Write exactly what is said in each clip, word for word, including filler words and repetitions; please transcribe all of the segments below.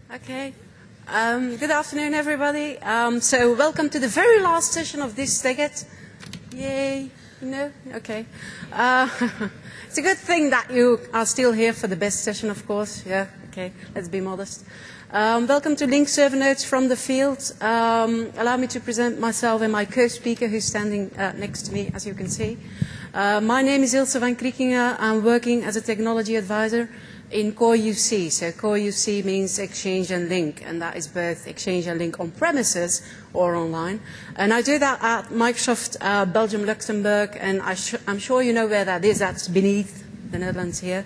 Okay. Um, good afternoon, everybody. Um, so welcome to the very last session of this decade. Yay. No? Okay. Uh, it's a good thing that you are still here for the best session, of course. Yeah, okay. Let's be modest. Um, welcome to Link Server Notes from the field. Um, allow me to present myself and my co-speaker who's standing uh, next to me, as you can see. Uh, my name is Ilse van Kriekingen. I'm working as a technology advisor in Core U C. So Core U C means Exchange and Link, and that is both Exchange and Link on premises or online. And I do that at Microsoft uh, Belgium, Luxembourg, and I sh I'm sure you know where that is. That's beneath the Netherlands here.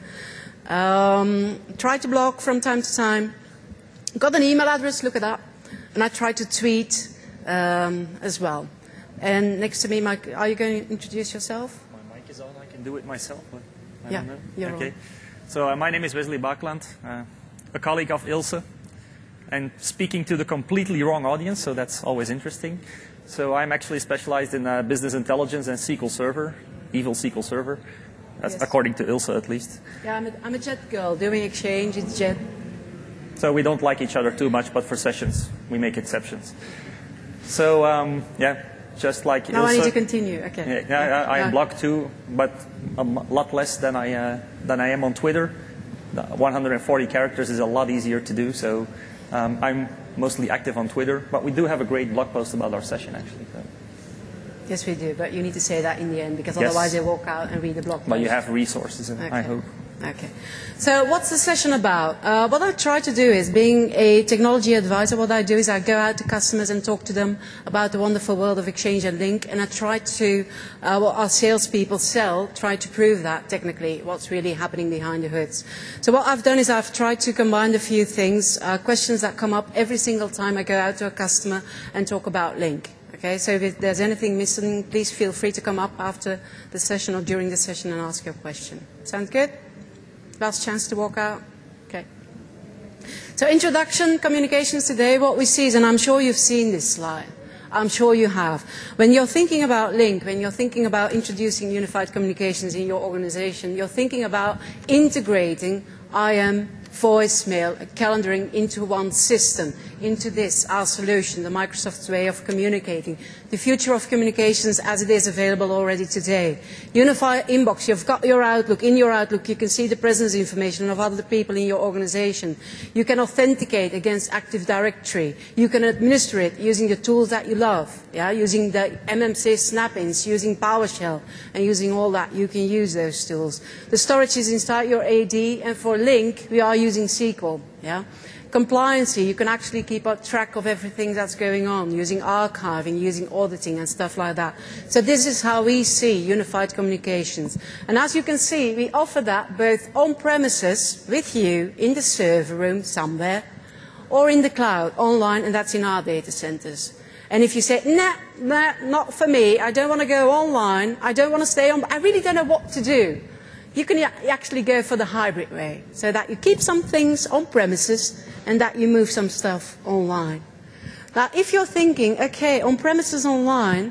Um, try to blog from time to time. Got an email address, look at that. And I try to tweet um, as well. And next to me, Mike, are you going to introduce yourself? My mic is on, I can do it myself, but I yeah, don't know. You're okay. on. So uh, my name is Wesley Bakland, uh, a colleague of Ilse, and speaking to the completely wrong audience, so that's always interesting. So I'm actually specialized in uh, business intelligence and S Q L Server, evil S Q L Server. That's yes. According to Ilse, at least. Yeah, I'm a, I'm a Jet girl, doing Exchange, it's Jet. So we don't like each other too much, but for sessions, we make exceptions. So, um, yeah, just like Now Ilse. I need to continue, okay. Yeah, yeah I, I no. blog too, but a lot less than I, uh, than I am on Twitter. The one hundred forty characters is a lot easier to do, so um, I'm mostly active on Twitter. But we do have a great blog post about our session, actually. So. Yes, we do, but you need to say that in the end, because Yes. otherwise they walk out and read the blog post. But you have resources, okay. I hope. Okay. So what's the session about? Uh, what I try to do is, being a technology advisor, what I do is I go out to customers and talk to them about the wonderful world of Exchange and Link, and I try to, uh, what our salespeople sell, try to prove that technically, what's really happening behind the hoods. So what I've done is I've tried to combine a few things, uh, questions that come up every single time I go out to a customer and talk about Link. Okay, so if there's anything missing, please feel free to come up after the session or during the session and ask your question. Sound good? Last chance to walk out? Okay. So introduction, communications today, what we see is, and I'm sure you've seen this slide, I'm sure you have. When you're thinking about Link, when you're thinking about introducing unified communications in your organization, you're thinking about integrating I M, voicemail, calendaring into one system, into this, our solution, the Microsoft way of communicating, the future of communications as it is available already today. Unified inbox, you've got your Outlook. In your Outlook you can see the presence information of other people in your organization. You can authenticate against Active Directory. You can administer it using the tools that you love, yeah? Using the M M C snap-ins, using PowerShell, and using all that. You can use those tools. The storage is inside your A D, and for Link we are using S Q L. Yeah? Compliancy, you can actually keep up track of everything that's going on, using archiving, using auditing and stuff like that. So this is how we see unified communications. And as you can see, we offer that both on premises with you in the server room somewhere, or in the cloud, online, and that's in our data centers. And if you say, nah, nah, not for me, I don't want to go online, I don't want to stay on, I really don't know what to do. You can actually go for the hybrid way, so that you keep some things on premises and that you move some stuff online. Now, if you're thinking, okay, on premises online,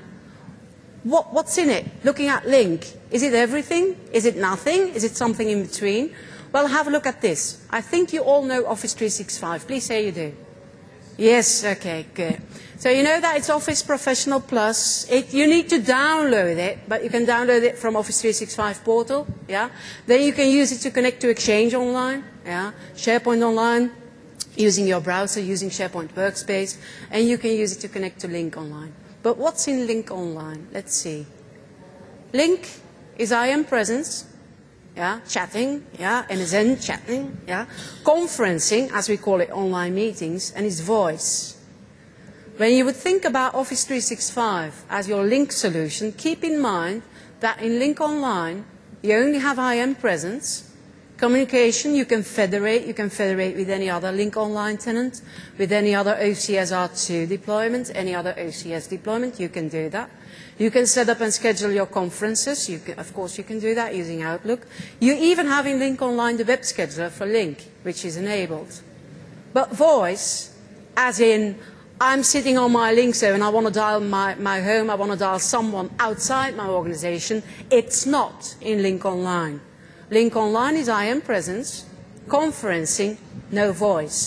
what, what's in it? Looking at Link, is it everything? Is it nothing? Is it something in between? Well, have a look at this. I think you all know Office three sixty-five. Please say you do. Yes, okay, good. So you know that it's Office Professional Plus. It, you need to download it, but you can download it from Office three sixty-five portal. Yeah? Then you can use it to connect to Exchange Online, yeah? SharePoint Online, using your browser, using SharePoint Workspace, and you can use it to connect to Link Online. But what's in Link Online? Let's see. Link is I M presence. Yeah, chatting, yeah, M S N chatting, yeah, conferencing, as we call it, online meetings, and it's voice. When you would think about Office three sixty-five as your Link solution, keep in mind that in Link Online, you only have I M presence. Communication, you can federate, you can federate with any other Link Online tenant, with any other O C S R two deployment, any other O C S deployment, you can do that. You can set up and schedule your conferences. You can, of course, you can do that using Outlook. You even have in Link Online the web scheduler for Link, which is enabled. But voice, as in, I'm sitting on my Link server and I want to dial my, my home, I want to dial someone outside my organization, it's not in Link Online. Link Online is I M presence, conferencing, no voice.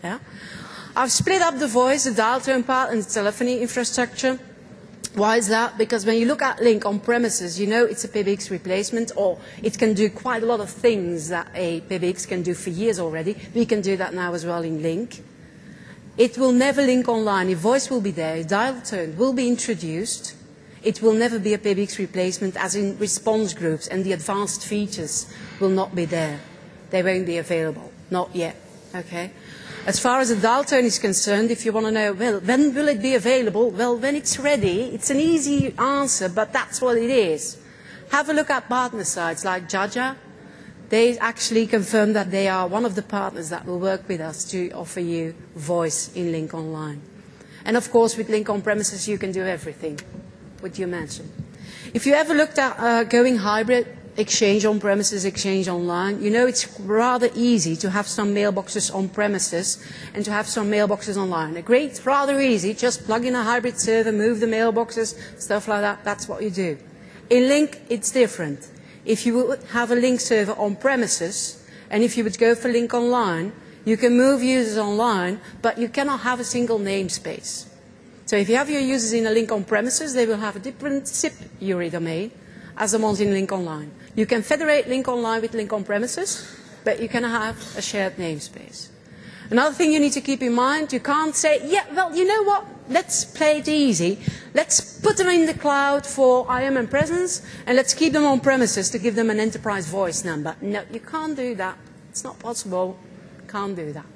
Yeah? I've split up the voice, the dial tone part, and the telephony infrastructure. Why is that? Because when you look at Lync on premises, you know it's a P B X replacement, or it can do quite a lot of things that a P B X can do for years already. We can do that now as well in Lync. It will never link online. Your voice will be there, your dial tone will be introduced. It will never be a P B X replacement, as in response groups, and the advanced features will not be there. They won't be available, not yet. Okay? As far as the dial tone is concerned, if you want to know, well, when will it be available? Well, when it's ready. It's an easy answer, but that's what it is. Have a look at partner sites like Jaja. They actually confirm that they are one of the partners that will work with us to offer you voice in Lync Online. And of course, with Lync on premises, you can do everything, what you mentioned. If you ever looked at uh, going hybrid, Exchange on premises, Exchange online, you know it's rather easy to have some mailboxes on premises and to have some mailboxes online. A great, rather easy, just plug in a hybrid server, move the mailboxes, stuff like that, that's what you do. In Lync, it's different. If you would have a Lync server on premises, and if you would go for Lync online, you can move users online, but you cannot have a single namespace. So if you have your users in a Lync on premises, they will have a different S I P U R I domain as the ones in Lync Online. You can federate Lync Online with Lync on premises, but you can have a shared namespace. Another thing you need to keep in mind, you can't say, yeah, well, you know what, let's play it easy. Let's put them in the cloud for I A M and presence, and let's keep them on premises to give them an enterprise voice number. No, you can't do that. It's not possible. Can't do that.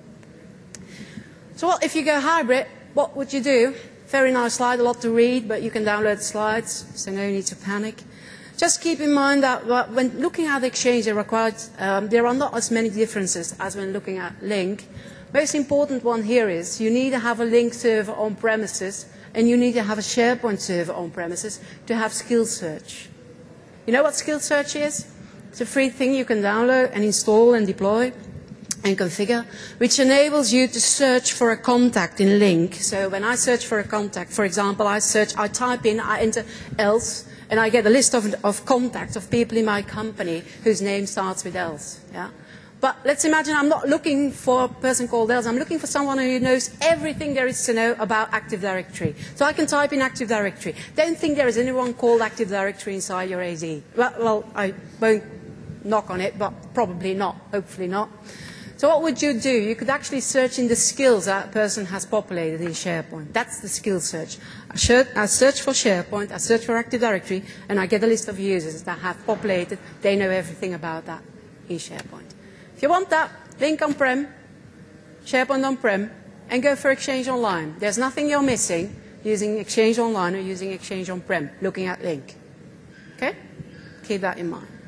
So what if you go hybrid, what would you do? Very nice slide, a lot to read, but you can download the slides, so no need to panic. Just keep in mind that when looking at Exchange, there are, quite, um, there are not as many differences as when looking at Lync. Most important one here is you need to have a Lync server on premises, and you need to have a SharePoint server on premises to have skill search. You know what skill search is? It's a free thing you can download and install and deploy and configure, which enables you to search for a contact in Lync. So when I search for a contact, for example, I search, I type in, I enter else, and I get a list of, of contacts of people in my company whose name starts with else. Yeah? But let's imagine I'm not looking for a person called else. I'm looking for someone who knows everything there is to know about Active Directory. So I can type in Active Directory. Don't think there is anyone called Active Directory inside your A Z. Well, well, I won't knock on it, but probably not. Hopefully not. So what would you do? You could actually search in the skills that person has populated in SharePoint. That's the skill search. I search for SharePoint, I search for Active Directory, and I get a list of users that have populated. They know everything about that in SharePoint. If you want that, Lync on-prem, SharePoint on-prem, and go for Exchange Online. There's nothing you're missing using Exchange Online or using Exchange on-prem, looking at Lync. Okay? Keep that in mind.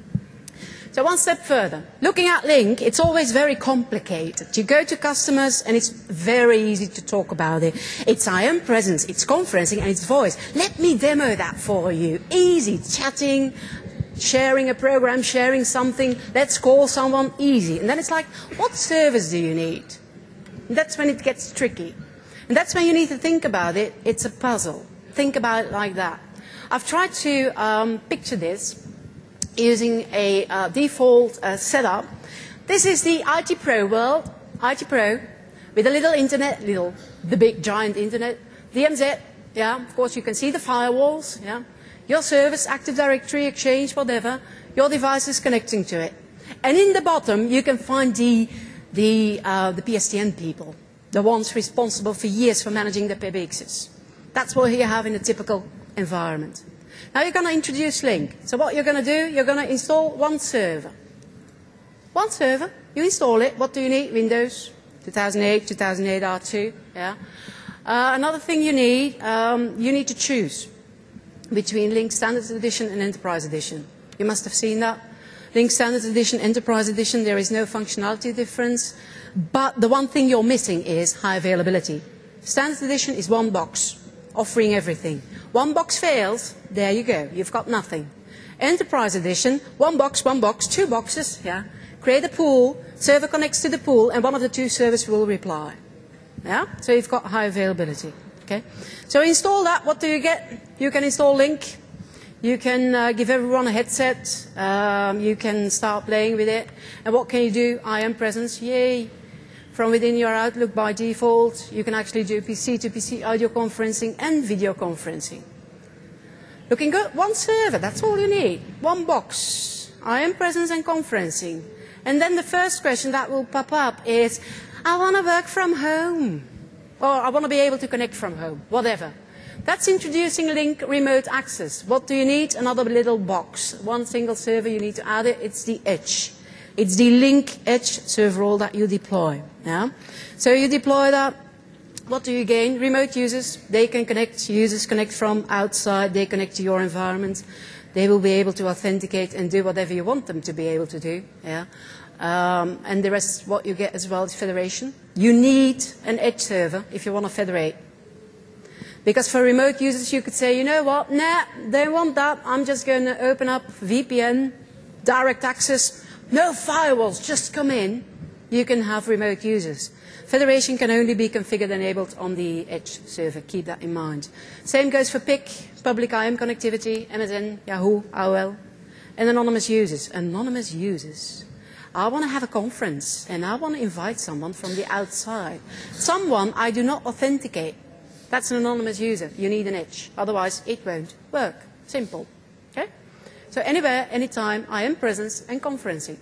So one step further. Looking at Lync, it's always very complicated. You go to customers and it's very easy to talk about it. It's I A M presence, it's conferencing, and it's voice. Let me demo that for you. Easy, chatting, sharing a program, sharing something. Let's call someone, easy. And then it's like, what service do you need? And that's when it gets tricky. And that's when you need to think about it. It's a puzzle. Think about it like that. I've tried to um, picture this using a uh, default uh, setup. This is the I T Pro world, I T Pro, with a little internet, little, the big giant internet, D M Z, yeah, of course you can see the firewalls, yeah, your service, Active Directory, Exchange, whatever, your devices connecting to it. And in the bottom you can find the, the, uh, the P S T N people, the ones responsible for years for managing the P B Xs. That's what you have in a typical environment. Now you're going to introduce Lync. So what you're going to do, you're going to install one server. One server, you install it. What do you need? Windows, two thousand eight, two thousand eight R two. Yeah. Uh, another thing you need, um, you need to choose between Lync Standard Edition and Enterprise Edition. You must have seen that. Lync Standard Edition, Enterprise Edition, there is no functionality difference. But the one thing you're missing is high availability. Standard Edition is one box, offering everything. One box fails, there you go, you've got nothing. Enterprise Edition, one box, one box, two boxes, yeah. Create a pool, server connects to the pool, and one of the two servers will reply. Yeah, so you've got high availability. Okay, so install that. What do you get? You can install Lync. You can uh, give everyone a headset. Um, you can start playing with it. And what can you do? I A M presence, yay. from within your Outlook by default. You can actually do P C to P C audio conferencing and video conferencing. Looking good? One server, that's all you need. One box. I am presence and conferencing. And then the first question that will pop up is, I want to work from home. Or I want to be able to connect from home, whatever. That's introducing Link Remote Access. What do you need? Another little box. One single server, you need to add it. It's the Edge. It's the Link Edge server role that you deploy. Yeah? So you deploy that. What do you gain? Remote users, they can connect. Users connect from outside. They connect to your environment. They will be able to authenticate and do whatever you want them to be able to do. Yeah? Um, and the rest, what you get as well is federation. You need an Edge server if you want to federate. Because for remote users, you could say, you know what, nah, they want that. I'm just going to open up V P N, direct access, no firewalls, just come in. You can have remote users. Federation can only be configured and enabled on the Edge server. Keep that in mind. Same goes for P I C, public I M connectivity, M S N, Yahoo, A O L, and anonymous users. Anonymous users. I want to have a conference and I want to invite someone from the outside. Someone I do not authenticate. That's an anonymous user. You need an Edge. Otherwise, it won't work. Simple. Okay? So anywhere, anytime, I am presence and conferencing.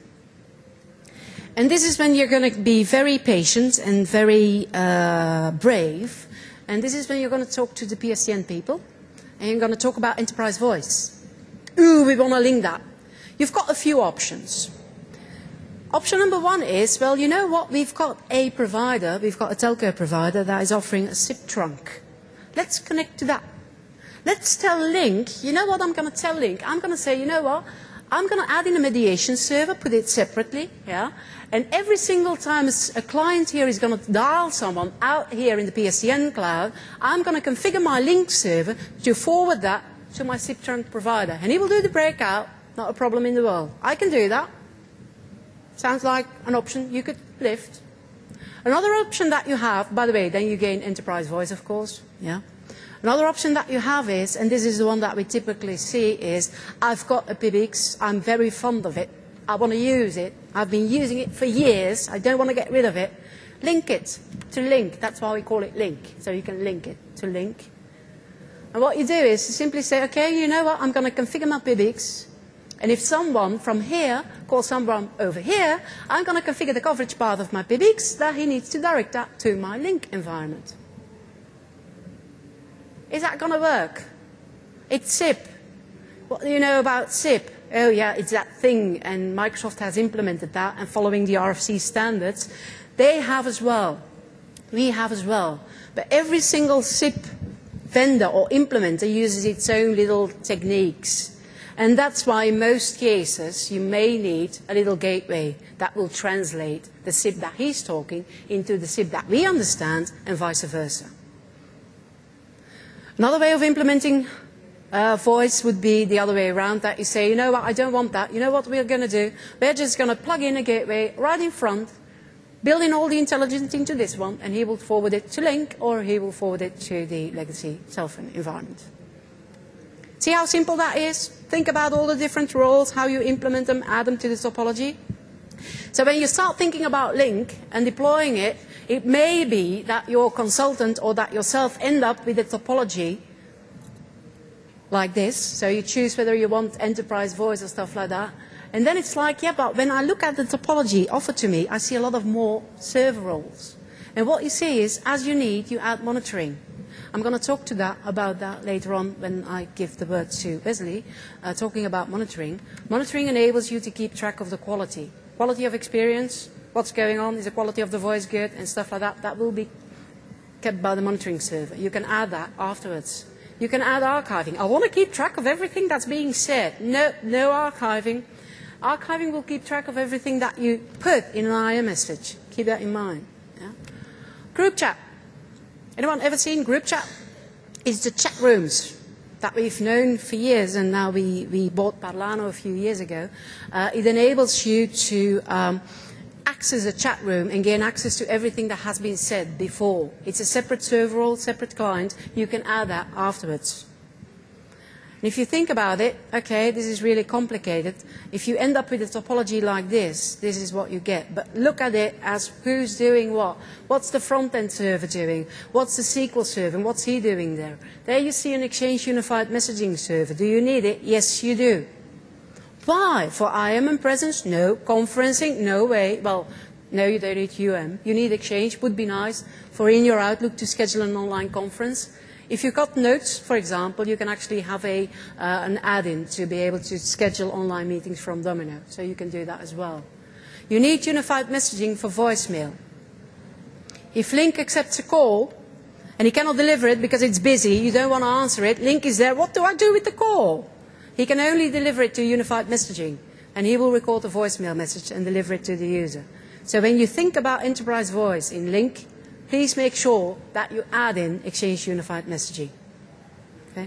And this is when you're going to be very patient and very uh, brave. And this is when you're going to talk to the P S T N people. And you're going to talk about enterprise voice. Ooh, we want to link that. You've got a few options. Option number one is, well, you know what? We've got a provider, we've got a telco provider that is offering a S I P trunk. Let's connect to that. Let's tell Link, you know what I'm going to tell Link? I'm going to say, you know what? I'm going to add in a mediation server, put it separately, yeah? And every single time a client here is going to dial someone out here in the P S T N cloud, I'm going to configure my Link server to forward that to my S I P trunk provider. And he will do the breakout, not a problem in the world. I can do that. Sounds like an option you could lift. Another option that you have, by the way, then you gain enterprise voice, of course. Yeah. Another option that you have is, and this is the one that we typically see, is I've got a P B X, I'm very fond of it, I want to use it, I've been using it for years, I don't want to get rid of it. Link it to Link, that's why we call it Link, so you can link it to Link. And what you do is you simply say, okay, you know what, I'm going to configure my P B X. And if someone from here calls someone over here, I'm going to configure the coverage path of my P B X that he needs to direct that to my Link environment. Is that going to work? It's S I P. What do you know about S I P? Oh yeah, it's that thing, and Microsoft has implemented that, and following the R F C standards, they have as well. We have as well. But every single S I P vendor or implementer uses its own little techniques. And that's why in most cases you may need a little gateway that will translate the S I P that he's talking into the S I P that we understand and vice versa. Another way of implementing uh, voice would be the other way around, that you say, you know what, I don't want that. You know what we're going to do? We're just going to plug in a gateway right in front, build in all the intelligence into this one, and he will forward it to Link or he will forward it to the legacy cell phone environment. See how simple that is? Think about all the different roles, how you implement them, add them to the topology. So when you start thinking about Link and deploying it, it may be that your consultant or that yourself end up with a topology like this. So you choose whether you want enterprise voice or stuff like that. And then it's like, yeah, but when I look at the topology offered to me, I see a lot of more server roles. And what you see is, as you need, you add monitoring. I'm going to talk to that, about that later on when I give the word to Wesley, uh, talking about monitoring. Monitoring enables you to keep track of the quality. Quality of experience, what's going on, is the quality of the voice good, and stuff like that. That will be kept by the monitoring server. You can add that afterwards. You can add archiving. I want to keep track of everything that's being said. No, no archiving. Archiving will keep track of everything that you put in an I M message. Keep that in mind. Yeah? Group chat. Anyone ever seen group chat? It's the chat rooms that we've known for years, and now we, we bought Parlano a few years ago. Uh, it enables you to um, access a chat room and gain access to everything that has been said before. It's a separate server role, separate client. You can add that afterwards. And if you think about it, okay, this is really complicated. If you end up with a topology like this, this is what you get. But look at it as who's doing what. What's the front-end server doing? What's the S Q L server? And what's he doing there? There you see an Exchange Unified Messaging server. Do you need it? Yes, you do. Why? For I M and presence? No. Conferencing? No way. Well, no, you don't need U M. You need Exchange. Would be nice for in your Outlook to schedule an online conference. If you've got Notes, for example, you can actually have a, uh, an add-in to be able to schedule online meetings from Domino. So you can do that as well. You need unified messaging for voicemail. If Link accepts a call, and he cannot deliver it because it's busy, you don't want to answer it, Link is there, what do I do with the call? He can only deliver it to unified messaging, and he will record a voicemail message and deliver it to the user. So when you think about enterprise voice in Link, please make sure that you add in Exchange Unified Messaging. Okay?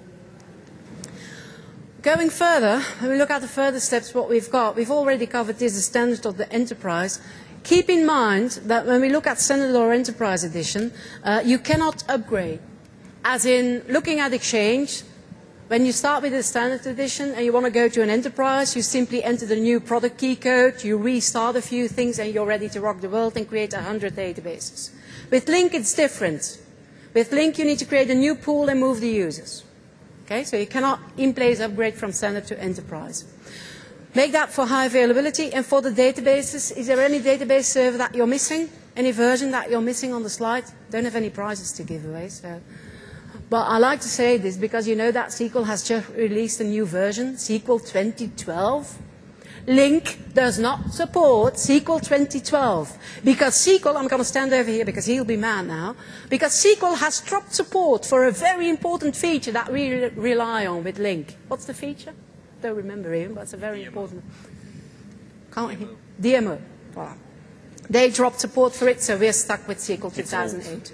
Going further, when we look at the further steps, what we've got, we've already covered this, the standard of the enterprise. Keep in mind that when we look at Standard or Enterprise Edition, uh, you cannot upgrade. As in, looking at Exchange, when you start with the Standard Edition and you want to go to an Enterprise, you simply enter the new product key code, you restart a few things, and you're ready to rock the world and create a hundred databases. With Link, it's different. With Link, you need to create a new pool and move the users. Okay, so you cannot in place upgrade from Standard to Enterprise. Make that for high availability. And for the databases, is there any database server that you're missing? Any version that you're missing on the slide? Don't have any prizes to give away. So. But I like to say this because you know that S Q L has just released a new version, S Q L twenty twelve. Link does not support S Q L twenty twelve. Because S Q L, I'm going to stand over here because he'll be mad now, because S Q L has dropped support for a very important feature that we re rely on with Link. What's the feature? Don't remember even, but it's a very D M O. Important. Can't he? D M O. Voilà. They dropped support for it, so we're stuck with S Q L two thousand eight.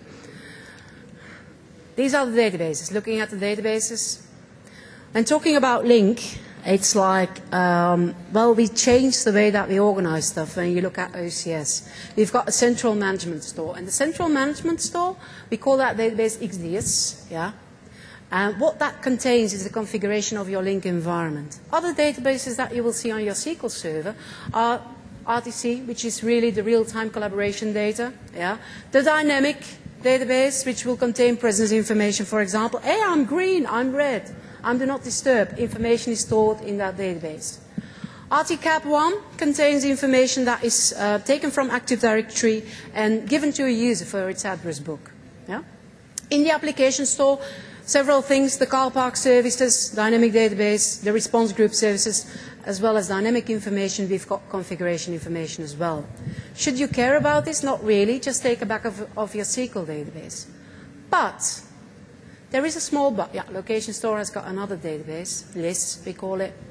These are the databases. Looking at the databases. And talking about Link, it's like, um, well, we changed the way that we organize stuff when you look at O C S. We've got a central management store. And the central management store, we call that database X D S. Yeah? And what that contains is the configuration of your Link environment. Other databases that you will see on your S Q L server are R T C, which is really the real-time collaboration data. Yeah? The dynamic database, which will contain presence information, for example. Hey, I'm green, I'm red. I'm do not disturb. Information is stored in that database. R T C A P one contains information that is uh, taken from Active Directory and given to a user for its address book. Yeah? In the application store, several things, the car park services, dynamic database, the response group services, as well as dynamic information. We've got configuration information as well. Should you care about this? Not really. Just take a backup of, of your S Q L database. But there is a small but. Yeah, location store has got another database, lists we call it.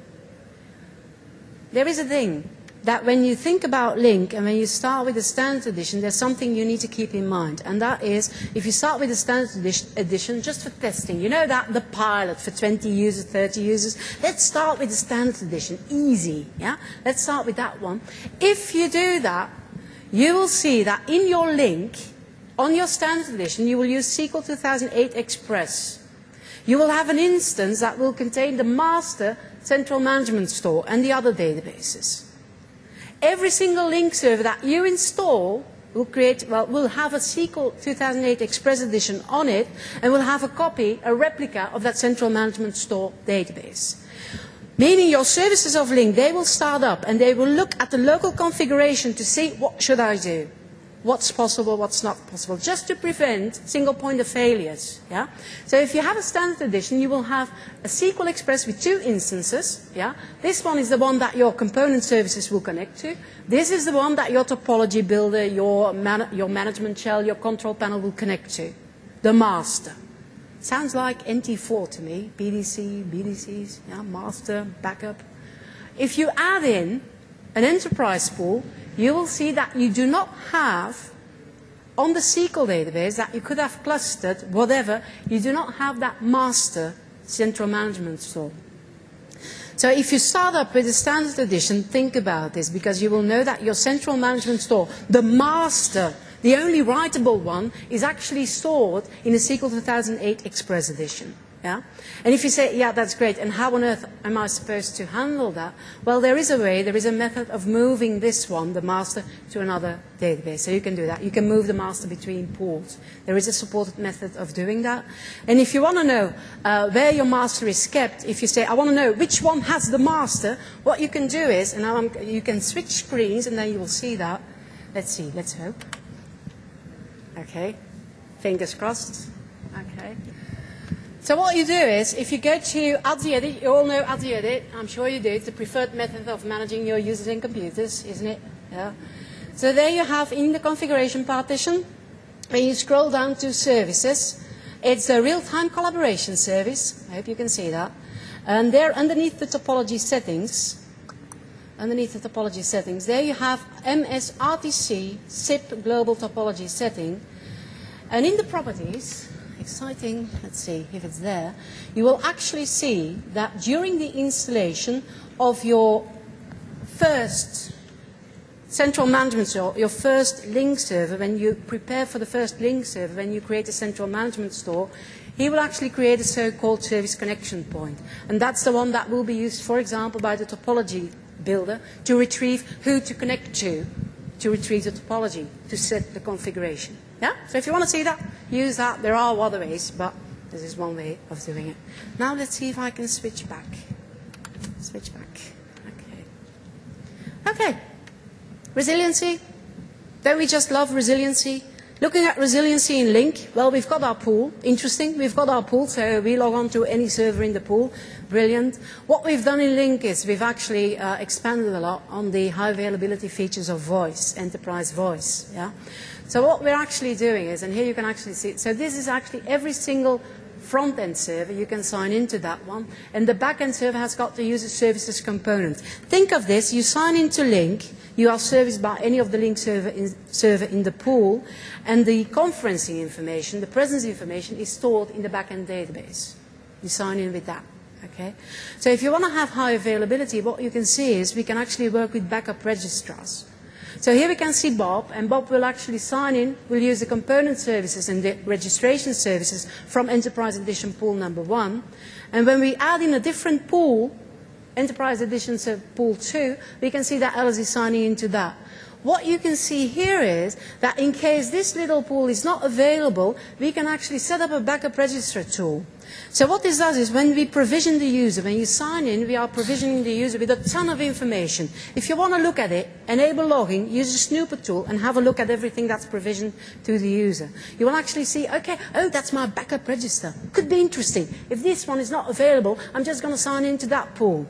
There is a thing that when you think about Link and when you start with the Standard Edition, there's something you need to keep in mind. And that is, if you start with the Standard Edition just for testing, you know that the pilot for twenty users, thirty users, let's start with the Standard Edition, easy. Yeah? Let's start with that one. If you do that, you will see that in your Link, on your Standard Edition, you will use S Q L two thousand eight Express. You will have an instance that will contain the master central management store and the other databases. Every single Link server that you install will create, well, will have a S Q L two thousand eight Express edition on it, and will have a copy, a replica of that central management store database. Meaning your services of Link, they will start up and they will look at the local configuration to see what should I do, what's possible, what's not possible, just to prevent single point of failures. Yeah? So if you have a Standard Edition, you will have a S Q L Express with two instances. Yeah? This one is the one that your component services will connect to. This is the one that your topology builder, your, man your management shell, your control panel will connect to. The master. Sounds like N T four to me. B D C, B D Cs, yeah? Master, backup. If you add in an enterprise pool, you will see that you do not have, on the S Q L database that you could have clustered, whatever, you do not have that master central management store. So if you start up with the Standard Edition, think about this, because you will know that your central management store, the master, the only writable one, is actually stored in the S Q L two thousand eight Express edition. Yeah? And if you say, yeah, that's great, and how on earth am I supposed to handle that? Well, there is a way, there is a method of moving this one, the master, to another database. So you can do that. You can move the master between pools. There is a supported method of doing that. And if you want to know uh, where your master is kept, if you say, I want to know which one has the master, what you can do is, and now I'm, you can switch screens, and then you will see that. Let's see, let's hope. Okay, fingers crossed. Okay. So what you do is, if you go to Add to Edit, you all know Add to Edit, I'm sure you do, it's the preferred method of managing your users and computers, isn't it? Yeah. So there you have in the configuration partition, when you scroll down to services, it's a real-time collaboration service, I hope you can see that, and there underneath the topology settings, underneath the topology settings, there you have M S R T C S I P global topology setting, and in the properties, exciting, let's see if it's there, you will actually see that during the installation of your first central management store, your first link server, when you prepare for the first link server, when you create a central management store, he will actually create a so-called service connection point. And that's the one that will be used, for example, by the topology builder to retrieve who to connect to, to retrieve the topology, to set the configuration. Yeah? So if you want to see that, use that. There are other ways, but this is one way of doing it. Now let's see if I can switch back. Switch back. Okay. Okay. Resiliency. Don't we just love resiliency? Looking at resiliency in Link, well, we've got our pool. Interesting. We've got our pool, so we log on to any server in the pool. Brilliant. What we've done in Link is we've actually uh, expanded a lot on the high availability features of voice, enterprise voice. Yeah? So what we're actually doing is, and here you can actually see it, so this is actually every single front-end server, you can sign into that one, and the back-end server has got the user services component. Think of this, you sign into Link, you are serviced by any of the Link server in, server in the pool, and the conferencing information, the presence information is stored in the back-end database. You sign in with that. Okay? So if you want to have high availability, what you can see is we can actually work with backup registrars. So here we can see Bob, and Bob will actually sign in, will use the component services and the registration services from Enterprise Edition pool number one. And when we add in a different pool, Enterprise Edition pool two, we can see that Alice is signing into that. What you can see here is that in case this little pool is not available, we can actually set up a backup registrar tool. So what this does is when we provision the user, when you sign in, we are provisioning the user with a ton of information. If you want to look at it, enable logging, use the snooper tool and have a look at everything that's provisioned to the user. You will actually see, okay, oh, that's my backup register. Could be interesting. If this one is not available, I'm just going to sign into that pool.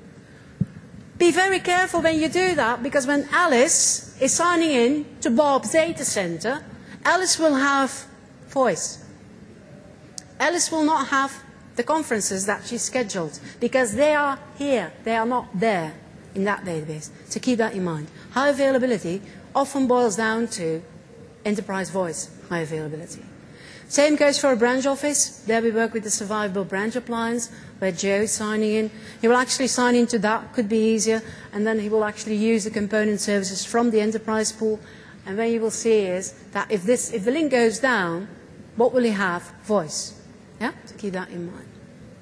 Be very careful when you do that, because when Alice is signing in to Bob's data center, Alice will have voice. Alice will not have the conferences that she scheduled, because they are here, they are not there in that database. So keep that in mind. High availability often boils down to enterprise voice high availability. Same goes for a branch office. There we work with the survivable branch appliance, where Joe is signing in. He will actually sign into that, could be easier, and then he will actually use the component services from the enterprise pool. And what you will see is that if, this, if the link goes down, what will he have? Voice. Yeah? So keep that in mind.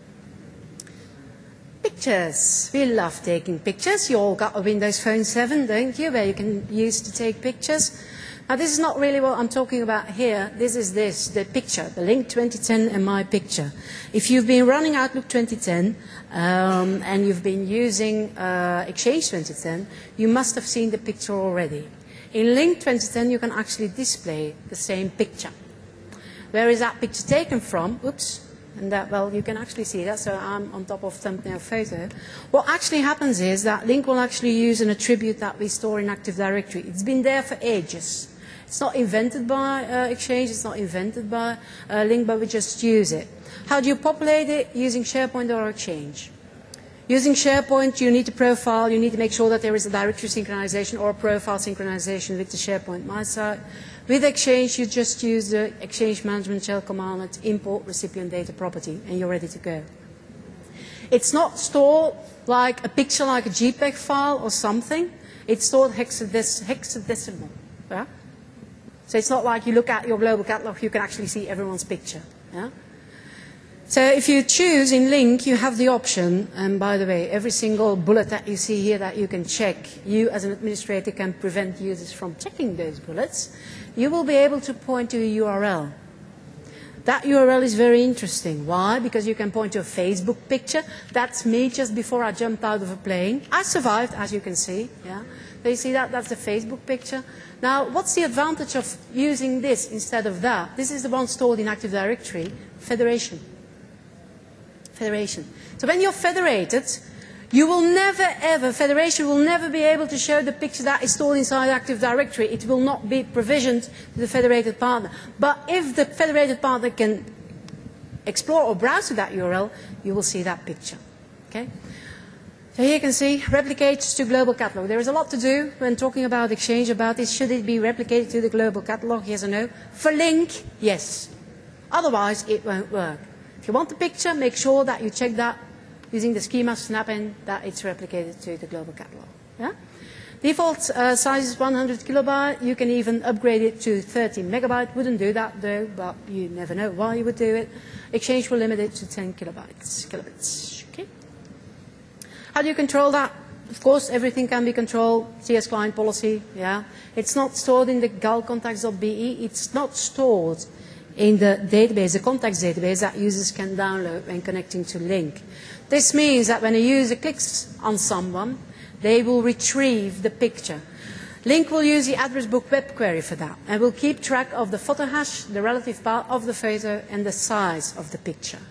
Pictures. We love taking pictures. You all got a Windows Phone seven, don't you, where you can use to take pictures. Now this is not really what I'm talking about here. This is this, the picture, the Link twenty ten and my picture. If you've been running Outlook twenty ten um, and you've been using uh, Exchange twenty ten, you must have seen the picture already. In Link twenty ten you can actually display the same picture. Where is that picture taken from? Oops. And that, well, you can actually see that, so I'm on top of thumbnail photo. What actually happens is that Link will actually use an attribute that we store in Active Directory. It's been there for ages. It's not invented by uh, Exchange, it's not invented by uh, Link, but we just use it. How do you populate it? Using SharePoint or Exchange. Using SharePoint, you need to profile, you need to make sure that there is a directory synchronization or a profile synchronization with the SharePoint My Site. With Exchange, you just use the Exchange Management Shell command, import recipient data property, and you're ready to go. It's not stored like a picture, like a JPEG file or something. It's stored hexades hexadecimal. Yeah? So it's not like you look at your global catalog, you can actually see everyone's picture. Yeah? So if you choose in Link, you have the option, and by the way, every single bullet that you see here that you can check, you as an administrator can prevent users from checking those bullets. You will be able to point to a U R L. That U R L is very interesting. Why? Because you can point to a Facebook picture. That's me just before I jumped out of a plane. I survived, as you can see. Yeah? So you see that? That's a Facebook picture. Now, what's the advantage of using this instead of that? This is the one stored in Active Directory, Federation. Federation. So when you're federated, you will never ever, Federation will never be able to show the picture that is stored inside Active Directory. It will not be provisioned to the federated partner. But if the federated partner can explore or browse to that U R L, you will see that picture. Okay? So here you can see replicates to global catalog. There is a lot to do when talking about Exchange about this. Should it be replicated to the global catalog? Yes or no? For Link, yes. Otherwise, it won't work. If you want the picture, make sure that you check that using the schema snap-in that it's replicated to the global catalog. Yeah? Default uh, size is one hundred kilobyte. You can even upgrade it to thirty megabyte. Wouldn't do that though, but you never know why you would do it. Exchange will limit it to ten kilobytes. kilobits. Okay. How do you control that? Of course, everything can be controlled. C S client policy. Yeah. It's not stored in the gal contacts dot B E. It's not stored in the database, the contacts database that users can download when connecting to Link. This means that when a user clicks on someone, they will retrieve the picture. Link will use the address book web query for that and will keep track of the photo hash, the relative part of the photo, and the size of the picture.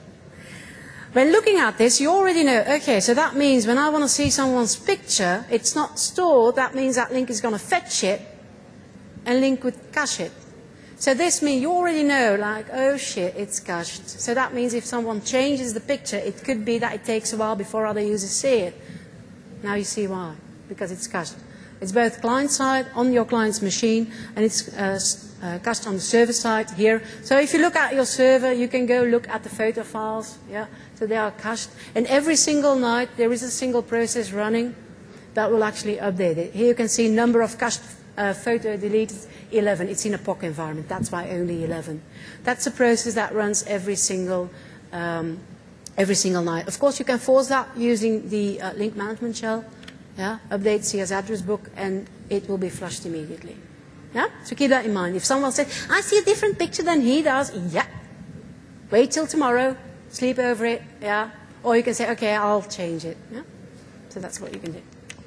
When looking at this, you already know, okay, so that means when I want to see someone's picture, it's not stored. That means that Link is going to fetch it, and Link would cache it. So this means you already know, like, oh shit, it's cached. So that means if someone changes the picture, it could be that it takes a while before other users see it. Now you see why, because it's cached. It's both client-side on your client's machine, and it's uh, uh, cached on the server side here. So if you look at your server, you can go look at the photo files. Yeah, so they are cached. And every single night, there is a single process running that will actually update it. Here you can see number of cached uh, photo deleted. eleven. It's in a P O C environment. That's why only eleven. That's a process that runs every single, um, every single night. Of course, you can force that using the uh, link management shell. Yeah? Update C S address book, and it will be flushed immediately. Yeah? So keep that in mind. If someone says, I see a different picture than he does, yeah. Wait till tomorrow. Sleep over it. Yeah? Or you can say, okay, I'll change it. Yeah? So that's what you can do.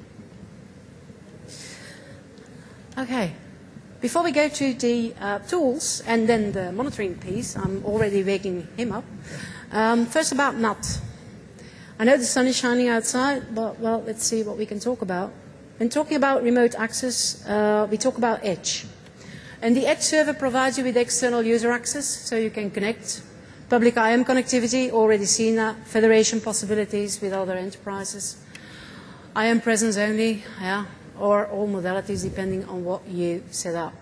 Okay. Before we go to the uh, tools and then the monitoring piece, I'm already waking him up. Um, first about N A T. I know the sun is shining outside, but well, let's see what we can talk about. When talking about remote access, uh, we talk about Edge. And the Edge server provides you with external user access, so you can connect. Public I M connectivity, already seen that. Federation possibilities with other enterprises. I M presence only, yeah. Or all modalities depending on what you set up.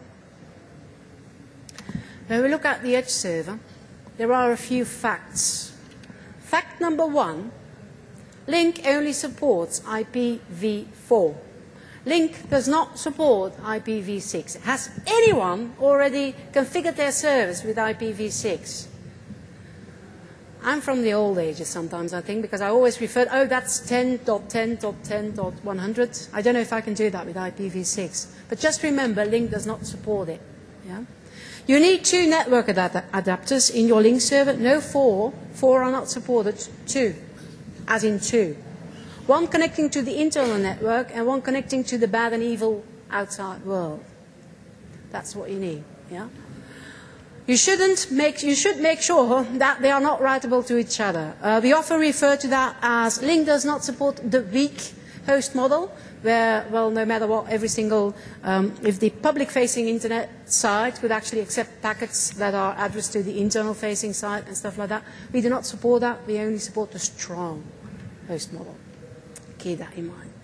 When we look at the Edge server, there are a few facts. Fact number one, Link only supports I P v four. Link does not support I P v six. Has anyone already configured their service with I P v six? I'm from the old ages sometimes, I think, because I always refer, oh, that's ten dot ten dot ten dot one hundred. I don't know if I can do that with I P v six. But just remember, Link does not support it. Yeah? You need two network ad adapters in your Link server. No, four. Four are not supported. Two, as in two. One connecting to the internal network and one connecting to the bad and evil outside world. That's what you need. Yeah? You, shouldn't make, you should make sure that they are not writable to each other. Uh, we often refer to that as Link does not support the weak host model, where, well, no matter what, every single, um, if the public-facing internet site would actually accept packets that are addressed to the internal-facing site and stuff like that. We do not support that. We only support the strong host model. Keep that in mind.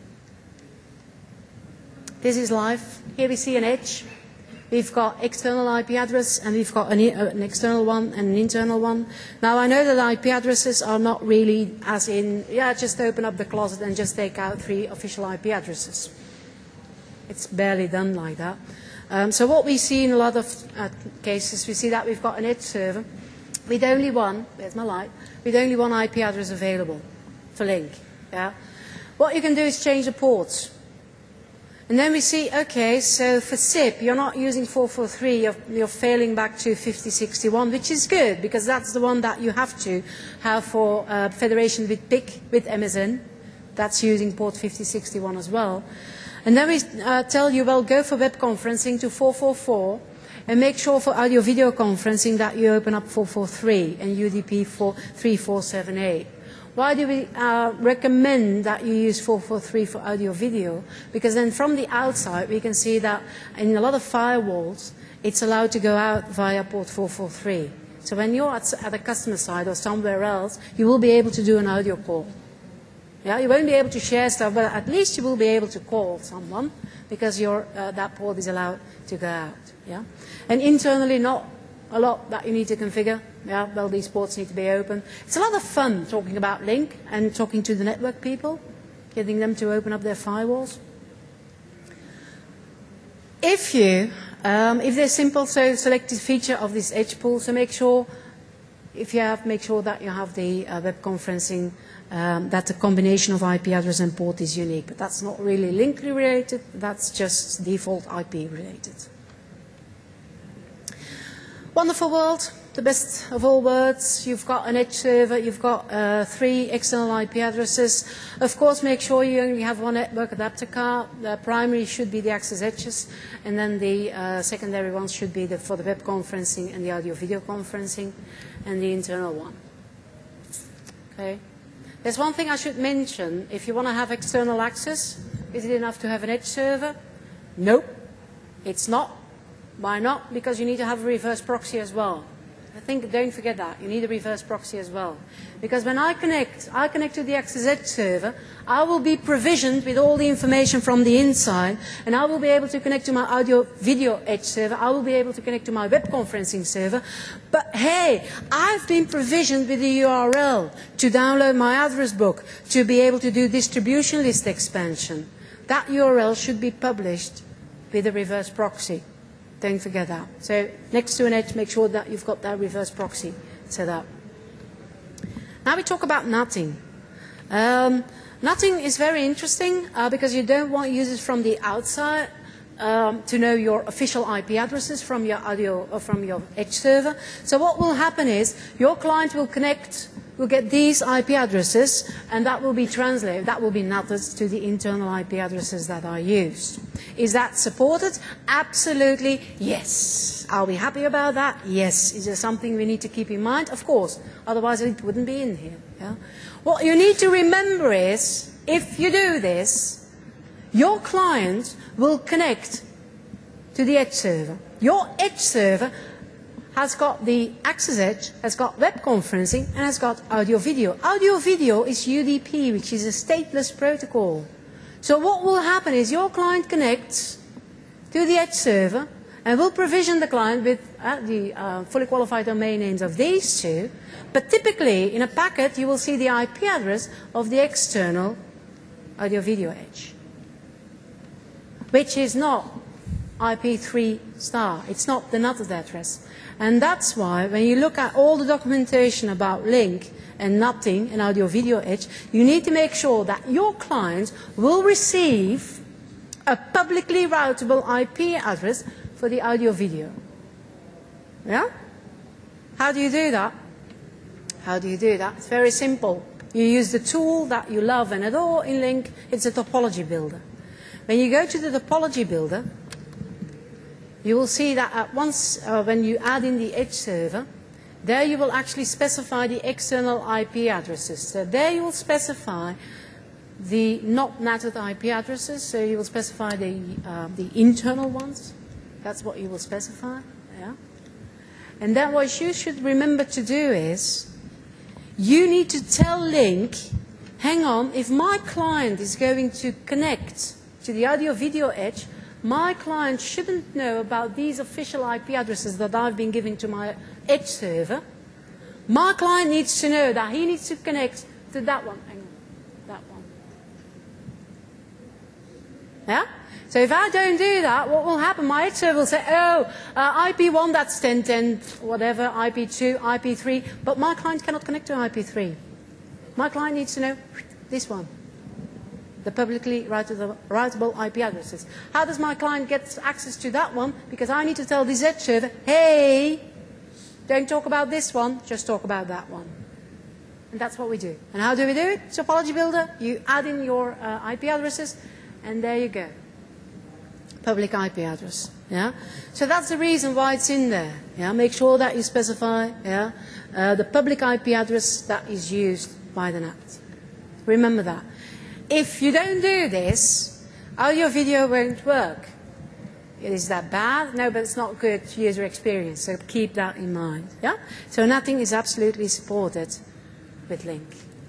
This is live. Here we see an edge. We've got external I P address, and we've got an, an external one and an internal one. Now, I know that I P addresses are not really as in, yeah, just open up the closet and just take out three official I P addresses. It's barely done like that. Um, so what we see in a lot of uh, cases, we see that we've got an edge server with only one, there's my light, with only one I P address available for link. Yeah? What you can do is change the ports. And then we see, okay, so for S I P, you're not using four four three, you're, you're failing back to fifty sixty-one, which is good, because that's the one that you have to have for uh, federation with P I C, with M S N. That's using port fifty sixty-one as well. And then we uh, tell you, well, go for web conferencing to four four four, and make sure for audio video conferencing that you open up four four three and U D P for three four seven eight. Why do we uh, recommend that you use four four three for audio video? Because then from the outside we can see that in a lot of firewalls it's allowed to go out via port four four three. So when you're at, at a customer side or somewhere else, you will be able to do an audio call. Yeah, you won't be able to share stuff, but at least you will be able to call someone because your, uh, that port is allowed to go out. Yeah? And internally, not a lot that you need to configure. Yeah, well, these ports need to be open. It's a lot of fun talking about Link and talking to the network people, getting them to open up their firewalls. If you, um, if there's simple, so selected feature of this edge pool, so make sure, if you have, make sure that you have the uh, web conferencing, um, that the combination of I P address and port is unique. But that's not really Link related, that's just default I P related. Wonderful world, the best of all worlds. You've got an edge server, you've got uh, three external I P addresses. Of course, make sure you only have one network adapter card. The primary should be the access edges, and then the uh, secondary ones should be the, for the web conferencing and the audio video conferencing, and the internal one. Okay. There's one thing I should mention. If you want to have external access, is it enough to have an edge server? Nope, it's not. Why not? Because you need to have a reverse proxy as well. I think, don't forget that. You need a reverse proxy as well. Because when I connect, I connect to the Access Edge server, I will be provisioned with all the information from the inside, and I will be able to connect to my audio video edge server. I will be able to connect to my web conferencing server. But hey, I've been provisioned with the U R L to download my address book, to be able to do distribution list expansion. That U R L should be published with a reverse proxy. Don't forget that. So next to an edge, make sure that you've got that reverse proxy set up. Now we talk about NATing. Um, NATing is very interesting uh, because you don't want users from the outside um, to know your official I P addresses from your audio or from your edge server. So what will happen is your client will connect, will get these I P addresses, and that will be translated, that will be NATed to the internal I P addresses that are used. Is that supported? Absolutely, yes. Are we happy about that? Yes. Is there something we need to keep in mind? Of course, otherwise it wouldn't be in here. Yeah? What you need to remember is, if you do this, your client will connect to the edge server. Your edge server has got the Access Edge, has got web conferencing, and has got audio video. Audio video is U D P, which is a stateless protocol. So what will happen is your client connects to the edge server and will provision the client with uh, the uh, fully qualified domain names of these two. But typically, in a packet, you will see the I P address of the external audio video edge, which is not I P three star. It's not the NATed address. And that's why when you look at all the documentation about Link and NATing and audio video edge, you need to make sure that your client will receive a publicly routable I P address for the audio video. Yeah? How do you do that? How do you do that? It's very simple. You use the tool that you love and adore in Link. It's a topology builder. When you go to the topology builder, you will see that at once uh, when you add in the edge server, there you will actually specify the external I P addresses. So there you will specify the not NATed I P addresses, so you will specify the, uh, the internal ones. That's what you will specify. Yeah? And then what you should remember to do is, you need to tell Link, hang on, if my client is going to connect to the audio video edge, my client shouldn't know about these official I P addresses that I've been giving to my edge server. My client needs to know that he needs to connect to that one. Hang on, that one. Yeah? So if I don't do that, what will happen? My edge server will say, oh, uh, I P one, that's ten ten, whatever, I P two, I P three, but my client cannot connect to I P three. My client needs to know this one, the publicly routable I P addresses. How does my client get access to that one? Because I need to tell this edge server, hey, don't talk about this one, just talk about that one. And that's what we do. And how do we do it? Topology Builder, you add in your uh, I P addresses, and there you go. Public I P address. Yeah? So that's the reason why it's in there. Yeah? Make sure that you specify yeah, uh, the public I P address that is used by the net. Remember that. If you don't do this, audio video won't work. Is that bad? No, but it's not good user experience, so keep that in mind. Yeah? So nothing is absolutely supported with Link.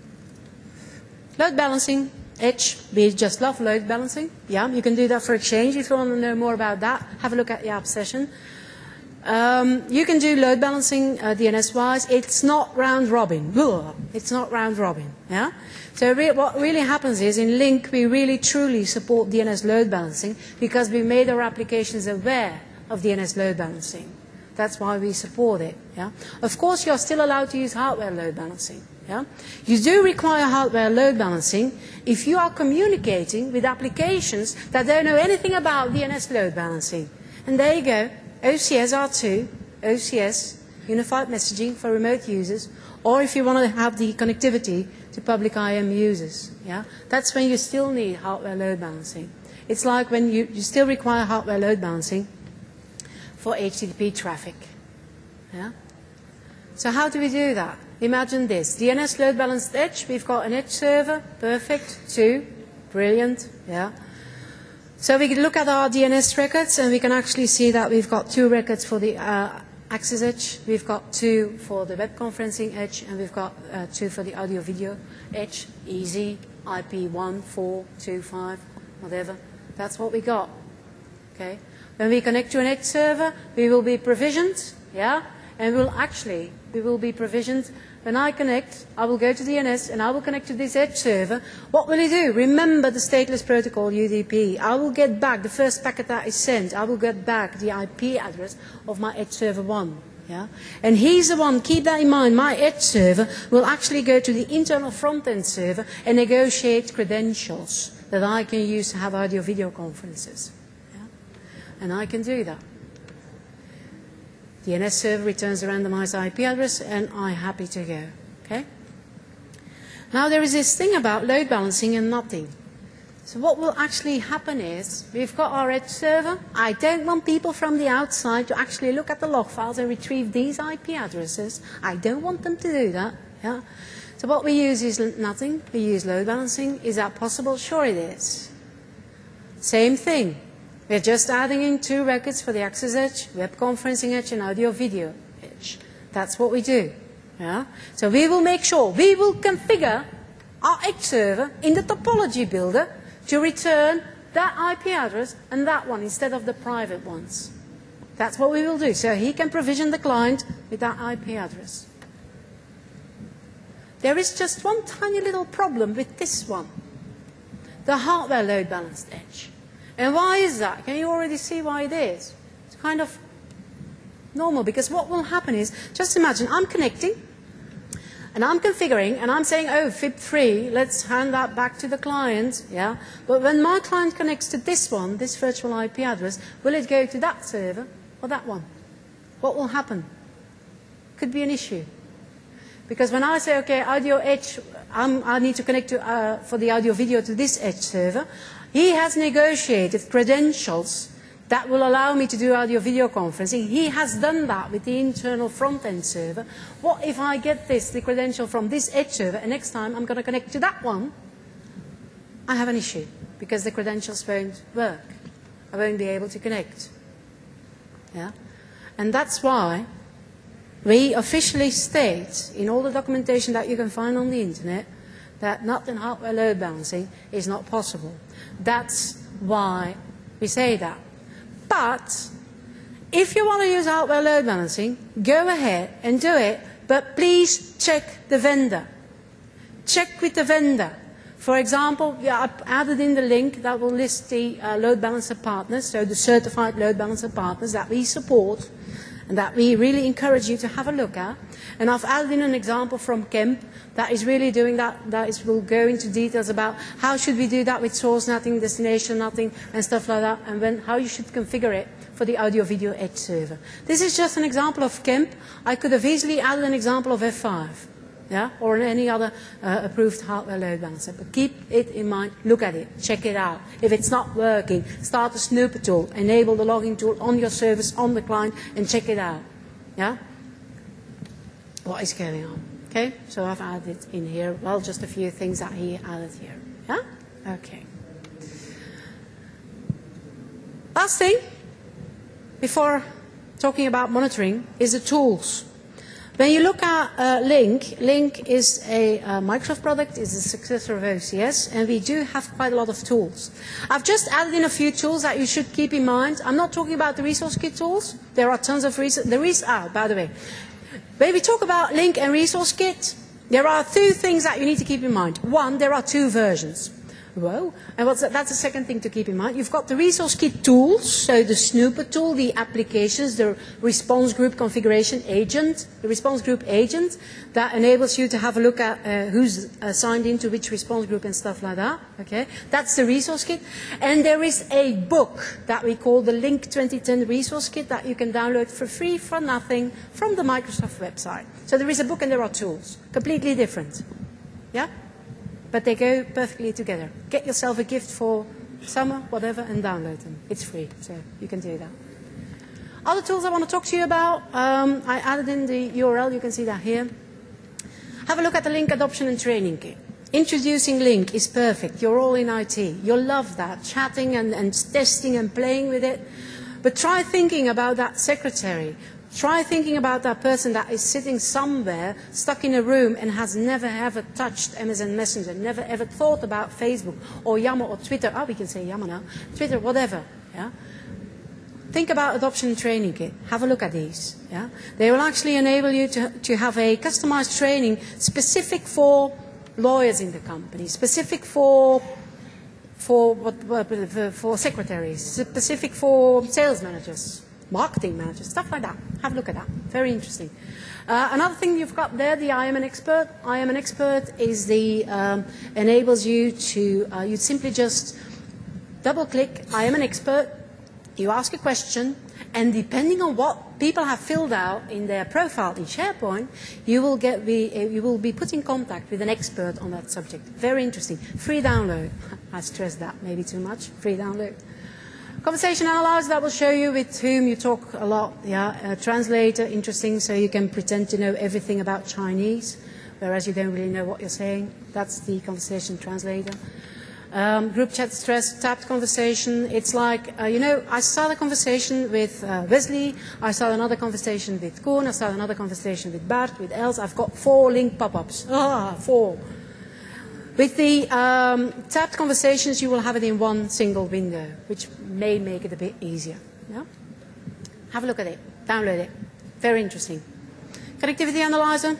Load balancing. Edge, we just love load balancing. Yeah, you can do that for Exchange. If you want to know more about that, have a look at the app session. Um, you can do load balancing uh, D N S-wise. It's not round robin. Ugh, it's not round robin. Yeah. So re what really happens is in Link we really truly support D N S load balancing because we made our applications aware of D N S load balancing. That's why we support it. Yeah. Of course, you're still allowed to use hardware load balancing. Yeah? You do require hardware load balancing if you are communicating with applications that don't know anything about D N S load balancing. And there you go, O C S R two, O C S, Unified Messaging for remote users, or if you want to have the connectivity to public I M users. Yeah? That's when you still need hardware load balancing. It's like when you, you still require hardware load balancing for H T T P traffic. Yeah? So how do we do that? Imagine this, D N S load balanced edge, we've got an edge server, perfect, two, brilliant, yeah. So we can look at our D N S records and we can actually see that we've got two records for the uh, access edge, we've got two for the web conferencing edge, and we've got uh, two for the audio video edge, easy, I P one, four, two, five, whatever. That's what we got, okay. When we connect to an edge server, we will be provisioned, yeah, and we'll actually, we will be provisioned. When I connect, I will go to D N S and I will connect to this edge server. What will it do? Remember the stateless protocol, U D P. I will get back the first packet that is sent. I will get back the I P address of my edge server one. Yeah? And he's the one, keep that in mind, my edge server will actually go to the internal front-end server and negotiate credentials that I can use to have audio video conferences. Yeah? And I can do that. D N S server returns a randomized I P address, and I'm happy to go. Okay? Now there is this thing about load balancing and nothing. So what will actually happen is, we've got our edge server. I don't want people from the outside to actually look at the log files and retrieve these I P addresses. I don't want them to do that. Yeah? So what we use is nothing. We use load balancing. Is that possible? Sure it is. Same thing. We're just adding in two records for the access edge, web conferencing edge, and audio video edge. That's what we do. Yeah? So we will make sure, we will configure our edge server in the topology builder to return that I P address and that one instead of the private ones. That's what we will do. So he can provision the client with that I P address. There is just one tiny little problem with this one. The hardware load balanced edge. And why is that? Can you already see why it is? It's kind of normal, because what will happen is, just imagine I'm connecting and I'm configuring and I'm saying, oh, F I B three, let's hand that back to the client. Yeah? But when my client connects to this one, this virtual I P address, will it go to that server or that one? What will happen? Could be an issue. Because when I say, okay, audio edge, I'm, I need to connect to, uh, for the audio video to this edge server, he has negotiated credentials that will allow me to do audio video conferencing. He has done that with the internal front-end server. What if I get this, the credential from this edge server, and next time I'm going to connect to that one? I have an issue, because the credentials won't work. I won't be able to connect. Yeah? And that's why we officially state, in all the documentation that you can find on the internet, that NAT and hardware load balancing is not possible. That's why we say that. But if you want to use hardware load balancing, go ahead and do it, but please check the vendor. Check with the vendor. For example, yeah, I've added in the link that will list the uh, load balancer partners, so the certified load balancer partners that we support and that we really encourage you to have a look at. And I've added in an example from Kemp that is really doing that, that is, will go into details about how should we do that with source netting, destination netting and stuff like that, and when, how you should configure it for the audio video edge server. This is just an example of Kemp. I could have easily added an example of F five. Yeah, or any other uh, approved hardware load balancer. But keep it in mind, look at it, check it out. If it's not working, start a snooper tool, enable the logging tool on your service, on the client, and check it out. Yeah? What is going on? Okay, so I've added in here, well, just a few things that he added here. Yeah? Okay. Last thing, before talking about monitoring, is the tools. When you look at uh, Link, Link is a uh, Microsoft product, is a successor of O C S, and we do have quite a lot of tools. I've just added in a few tools that you should keep in mind. I'm not talking about the Resource Kit tools. There are tons of resources. There is, ah, by the way, when we talk about Link and Resource Kit, there are two things that you need to keep in mind. One, there are two versions. Whoa. And what's that? That's the second thing to keep in mind. You've got the Resource Kit tools, so the snooper tool, the applications, the response group configuration agent, the response group agent that enables you to have a look at uh, who's uh, signed into which response group and stuff like that. Okay, that's the Resource Kit. And there is a book that we call the Link twenty ten Resource Kit that you can download for free, for nothing, from the Microsoft website. So there is a book and there are tools, completely different. Yeah? But they go perfectly together. Get yourself a gift for summer, whatever, and download them. It's free, so you can do that. Other tools I want to talk to you about, um, I added in the U R L, you can see that here. Have a look at the Link Adoption and Training Kit. Introducing Link is perfect. You're all in I T. You'll love that, chatting and, and testing and playing with it. But try thinking about that secretary. Try thinking about that person that is sitting somewhere, stuck in a room, and has never ever touched M S N Messenger, never ever thought about Facebook or Yammer or Twitter. Oh, we can say Yammer now. Twitter, whatever. Yeah? Think about Adoption and Training Kit. Have a look at these. Yeah? They will actually enable you to, to have a customized training specific for lawyers in the company, specific for for, what, for secretaries, specific for sales managers, marketing managers, stuff like that. Have a look at that. Very interesting. Uh, another thing you've got there, the I am an expert. I am an expert is the um, enables you to uh, you simply just double click. I am an expert. You ask a question, and depending on what people have filled out in their profile in SharePoint, you will get be you will be put in contact with an expert on that subject. Very interesting. Free download. I stress that maybe too much. Free download. Conversation analyzer, that will show you with whom you talk a lot. Yeah, a translator, interesting, so you can pretend to know everything about Chinese, whereas you don't really know what you're saying. That's the conversation translator. Um, group chat stress, tapped conversation. It's like, uh, you know, I start a conversation with uh, Wesley, I start another conversation with Koen, I start another conversation with Bart, with Els. I've got four link pop-ups. Ah, four. With the um, tabbed conversations, you will have it in one single window, which may make it a bit easier. Yeah? Have a look at it. Download it. Very interesting. Connectivity analyzer.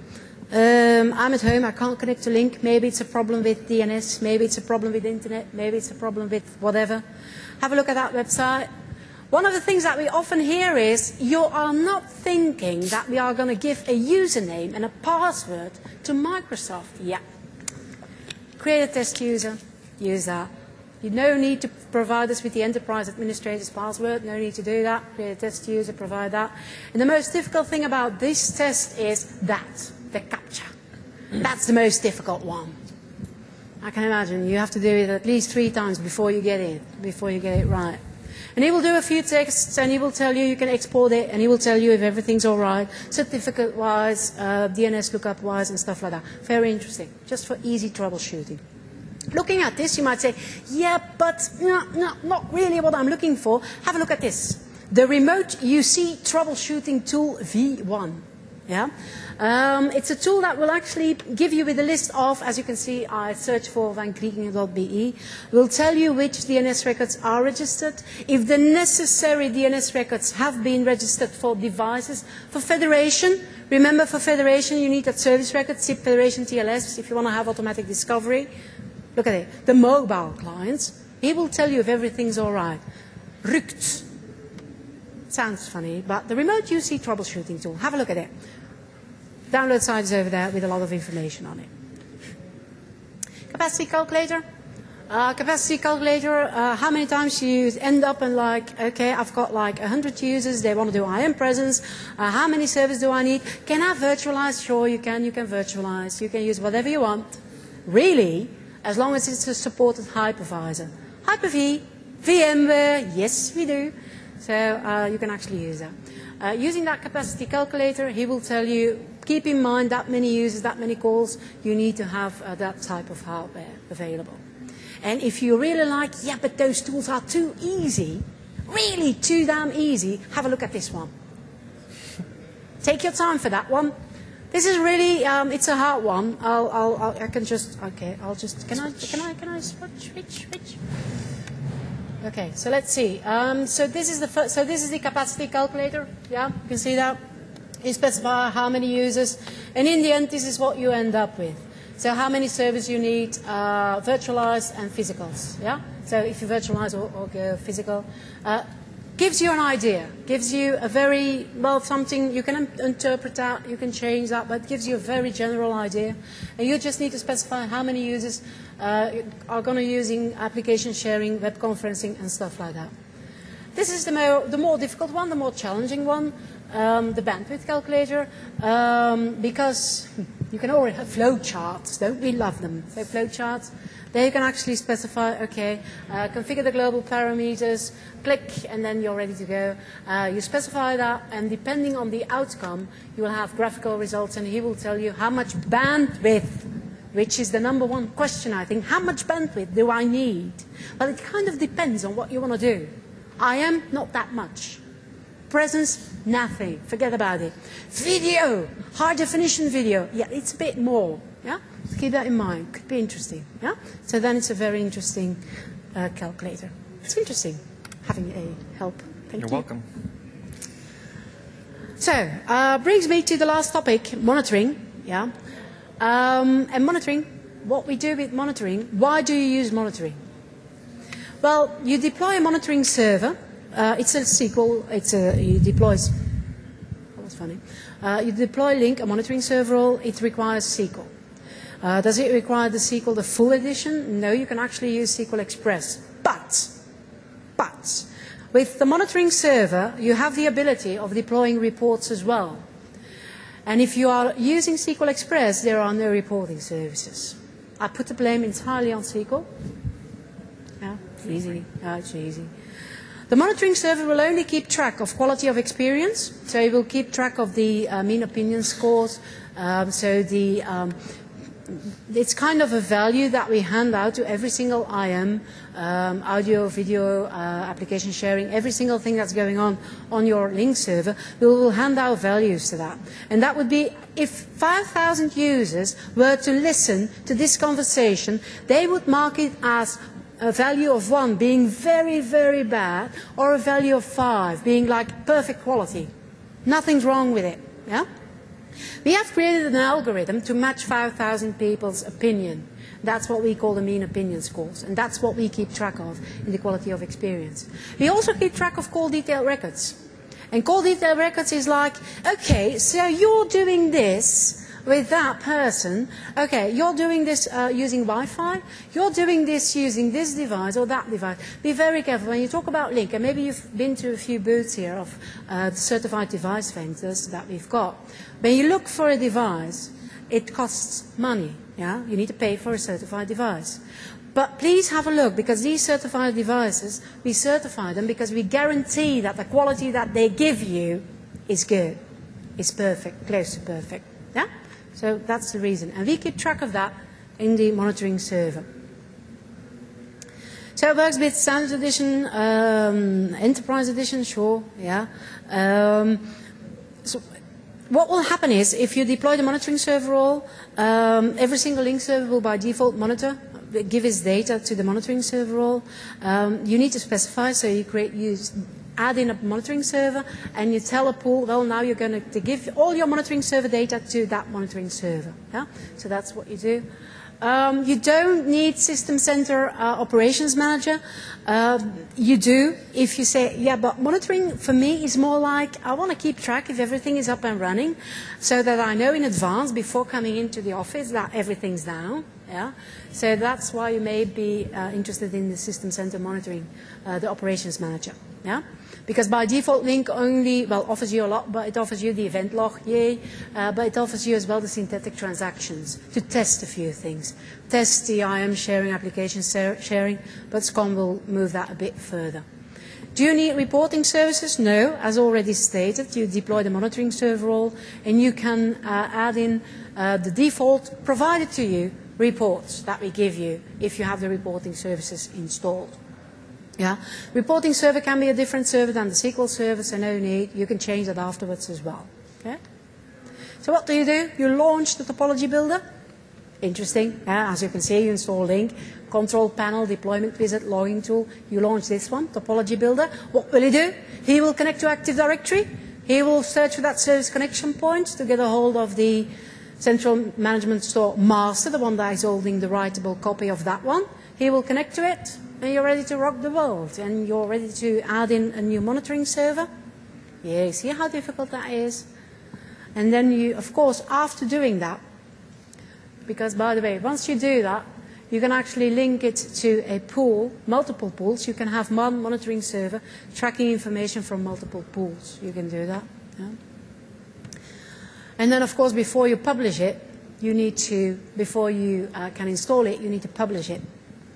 Um, I'm at home. I can't connect to Link. Maybe it's a problem with D N S. Maybe it's a problem with Internet. Maybe it's a problem with whatever. Have a look at that website. One of the things that we often hear is you are not thinking that we are going to give a username and a password to Microsoft. Yeah. Create a test user, use that. You no need to provide us with the enterprise administrator's password, no need to do that. Create a test user, provide that. And the most difficult thing about this test is that, the CAPTCHA. That's the most difficult one. I can imagine you have to do it at least three times before you get it, before you get it right. And he will do a few tests and he will tell you you can export it and he will tell you if everything's all right, certificate-wise, uh, D N S lookup-wise and stuff like that. Very interesting, just for easy troubleshooting. Looking at this, you might say, yeah, but no, no, not really what I'm looking for. Have a look at this. The Remote U C Troubleshooting Tool V one. Yeah? Um, it's a tool that will actually give you with a list of, as you can see, I search for van kriegingen dot b e, will tell you which D N S records are registered, if the necessary D N S records have been registered for devices. For federation, remember for federation you need that service record, S I P Federation T L S, if you want to have automatic discovery. Look at it. The mobile clients, he will tell you if everything's all right. Rukt. Sounds funny, but the remote U C troubleshooting tool, have a look at it. Download site is over there with a lot of information on it. Capacity calculator. Uh, capacity calculator, uh, how many times you end up and like, okay, I've got like one hundred users, they want to do I A M presence, uh, how many servers do I need? Can I virtualize? Sure, you can, you can virtualize, you can use whatever you want. Really, as long as it's a supported hypervisor. Hyper-V, VMware, yes we do. So uh, you can actually use that. Uh, using that capacity calculator, he will tell you, keep in mind that many users, that many calls, you need to have uh, that type of hardware available. And if you really like, yeah, but those tools are too easy, really too damn easy, have a look at this one. Take your time for that one. This is really, um, it's a hard one. I'll, I'll, I'll, I can just, okay, I'll just, can I, can I, can I switch, switch, switch? Okay, so let's see. Um, so this is the first, so this is the capacity calculator. Yeah, you can see that. You specify how many users, and in the end, this is what you end up with. So how many servers you need, uh, virtualized and physicals. Yeah. So if you virtualize or, or go physical, uh, gives you an idea, gives you a very well something you can interpret that, you can change that, but gives you a very general idea, and you just need to specify how many users uh, are going to using application sharing, web conferencing, and stuff like that. This is the more, the more difficult one, the more challenging one, um, the bandwidth calculator, um, because you can already have flow charts, don't we love them? So flow charts, there you can actually specify, okay, uh, configure the global parameters, click, and then you're ready to go. Uh, you specify that, and depending on the outcome, you will have graphical results, and he will tell you how much bandwidth, which is the number one question, I think, how much bandwidth do I need? But it kind of depends on what you want to do. I am not that much. Presence, nothing. Forget about it. Video, high definition video. Yeah, it's a bit more. Yeah, so keep that in mind. Could be interesting. Yeah, so then it's a very interesting uh, calculator. It's interesting having a help. Thank You're you. welcome. So uh, brings me to the last topic, monitoring. Yeah, um, and monitoring. What we do with monitoring. Why do you use monitoring? Well, you deploy a monitoring server. Uh, it's a S Q L. It's a, you deploy. That was funny. Uh, you deploy Link, a monitoring server role. It requires S Q L. Uh, does it require the S Q L, the full edition? No, you can actually use S Q L Express. But, but, with the monitoring server, you have the ability of deploying reports as well. And if you are using S Q L Express, there are no reporting services. I put the blame entirely on S Q L. Yeah, it's easy. Yeah, it's easy. The monitoring server will only keep track of quality of experience, so it will keep track of the uh, mean opinion scores. Um, so the um, it's kind of a value that we hand out to every single I M, um, audio, video, uh, application sharing, every single thing that's going on on your Link server. We will hand out values to that, and that would be if five thousand users were to listen to this conversation, they would mark it as a value of one being very, very bad, or a value of five being like perfect quality. Nothing's wrong with it. Yeah? We have created an algorithm to match five thousand people's opinion. That's what we call the mean opinion scores, and that's what we keep track of in the quality of experience. We also keep track of call detail records. And call detail records is like, okay, so you're doing this with that person, okay, you're doing this uh, using Wi-Fi, you're doing this using this device or that device. Be very careful when you talk about Link, and maybe you've been to a few booths here of uh, the certified device vendors that we've got. When you look for a device, it costs money, yeah? You need to pay for a certified device. But please have a look, because these certified devices, we certify them because we guarantee that the quality that they give you is good, is perfect, close to perfect, yeah? So that's the reason. And we keep track of that in the monitoring server. So it works with Standard Edition, um, Enterprise Edition, sure, yeah. Um, so what will happen is, if you deploy the monitoring server role, um, every single Link server will by default monitor, give its data to the monitoring server role. Um, you need to specify, so you create, use, add in a monitoring server, and you tell a pool, well, now you're going to give all your monitoring server data to that monitoring server. Yeah? So that's what you do. Um, you don't need System Center uh, Operations Manager. Uh, you do if you say, yeah, but monitoring for me is more like I want to keep track if everything is up and running so that I know in advance before coming into the office that everything's down. Yeah? So that's why you may be uh, interested in the System Center Monitoring, uh, the Operations Manager. Yeah? Because by default, Link only, well, offers you a lot, but it offers you the event log, yay, uh, but it offers you as well the synthetic transactions to test a few things. Test the I A M sharing, application sharing, but SCOM will move that a bit further. Do you need reporting services? No, as already stated, you deploy the monitoring server role and you can uh, add in uh, the default provided to you reports that we give you if you have the reporting services installed. Yeah. Reporting server can be a different server than the S Q L server, so no need. You can change that afterwards as well. Okay? So what do you do? You launch the topology builder. Interesting. Yeah, as you can see, you install Link, control panel, deployment wizard, logging tool. You launch this one, topology builder. What will he do? He will connect to Active Directory. He will search for that service connection point to get a hold of the Central Management Store master, the one that is holding the writable copy of that one. He will connect to it. And you're ready to rock the world, and you're ready to add in a new monitoring server. Yeah, see how difficult that is? And then you, of course, after doing that, because by the way, once you do that, you can actually link it to a pool, multiple pools. You can have one monitoring server tracking information from multiple pools. You can do that. Yeah. And then, of course, before you publish it, you need to, before you uh, can install it, you need to publish it.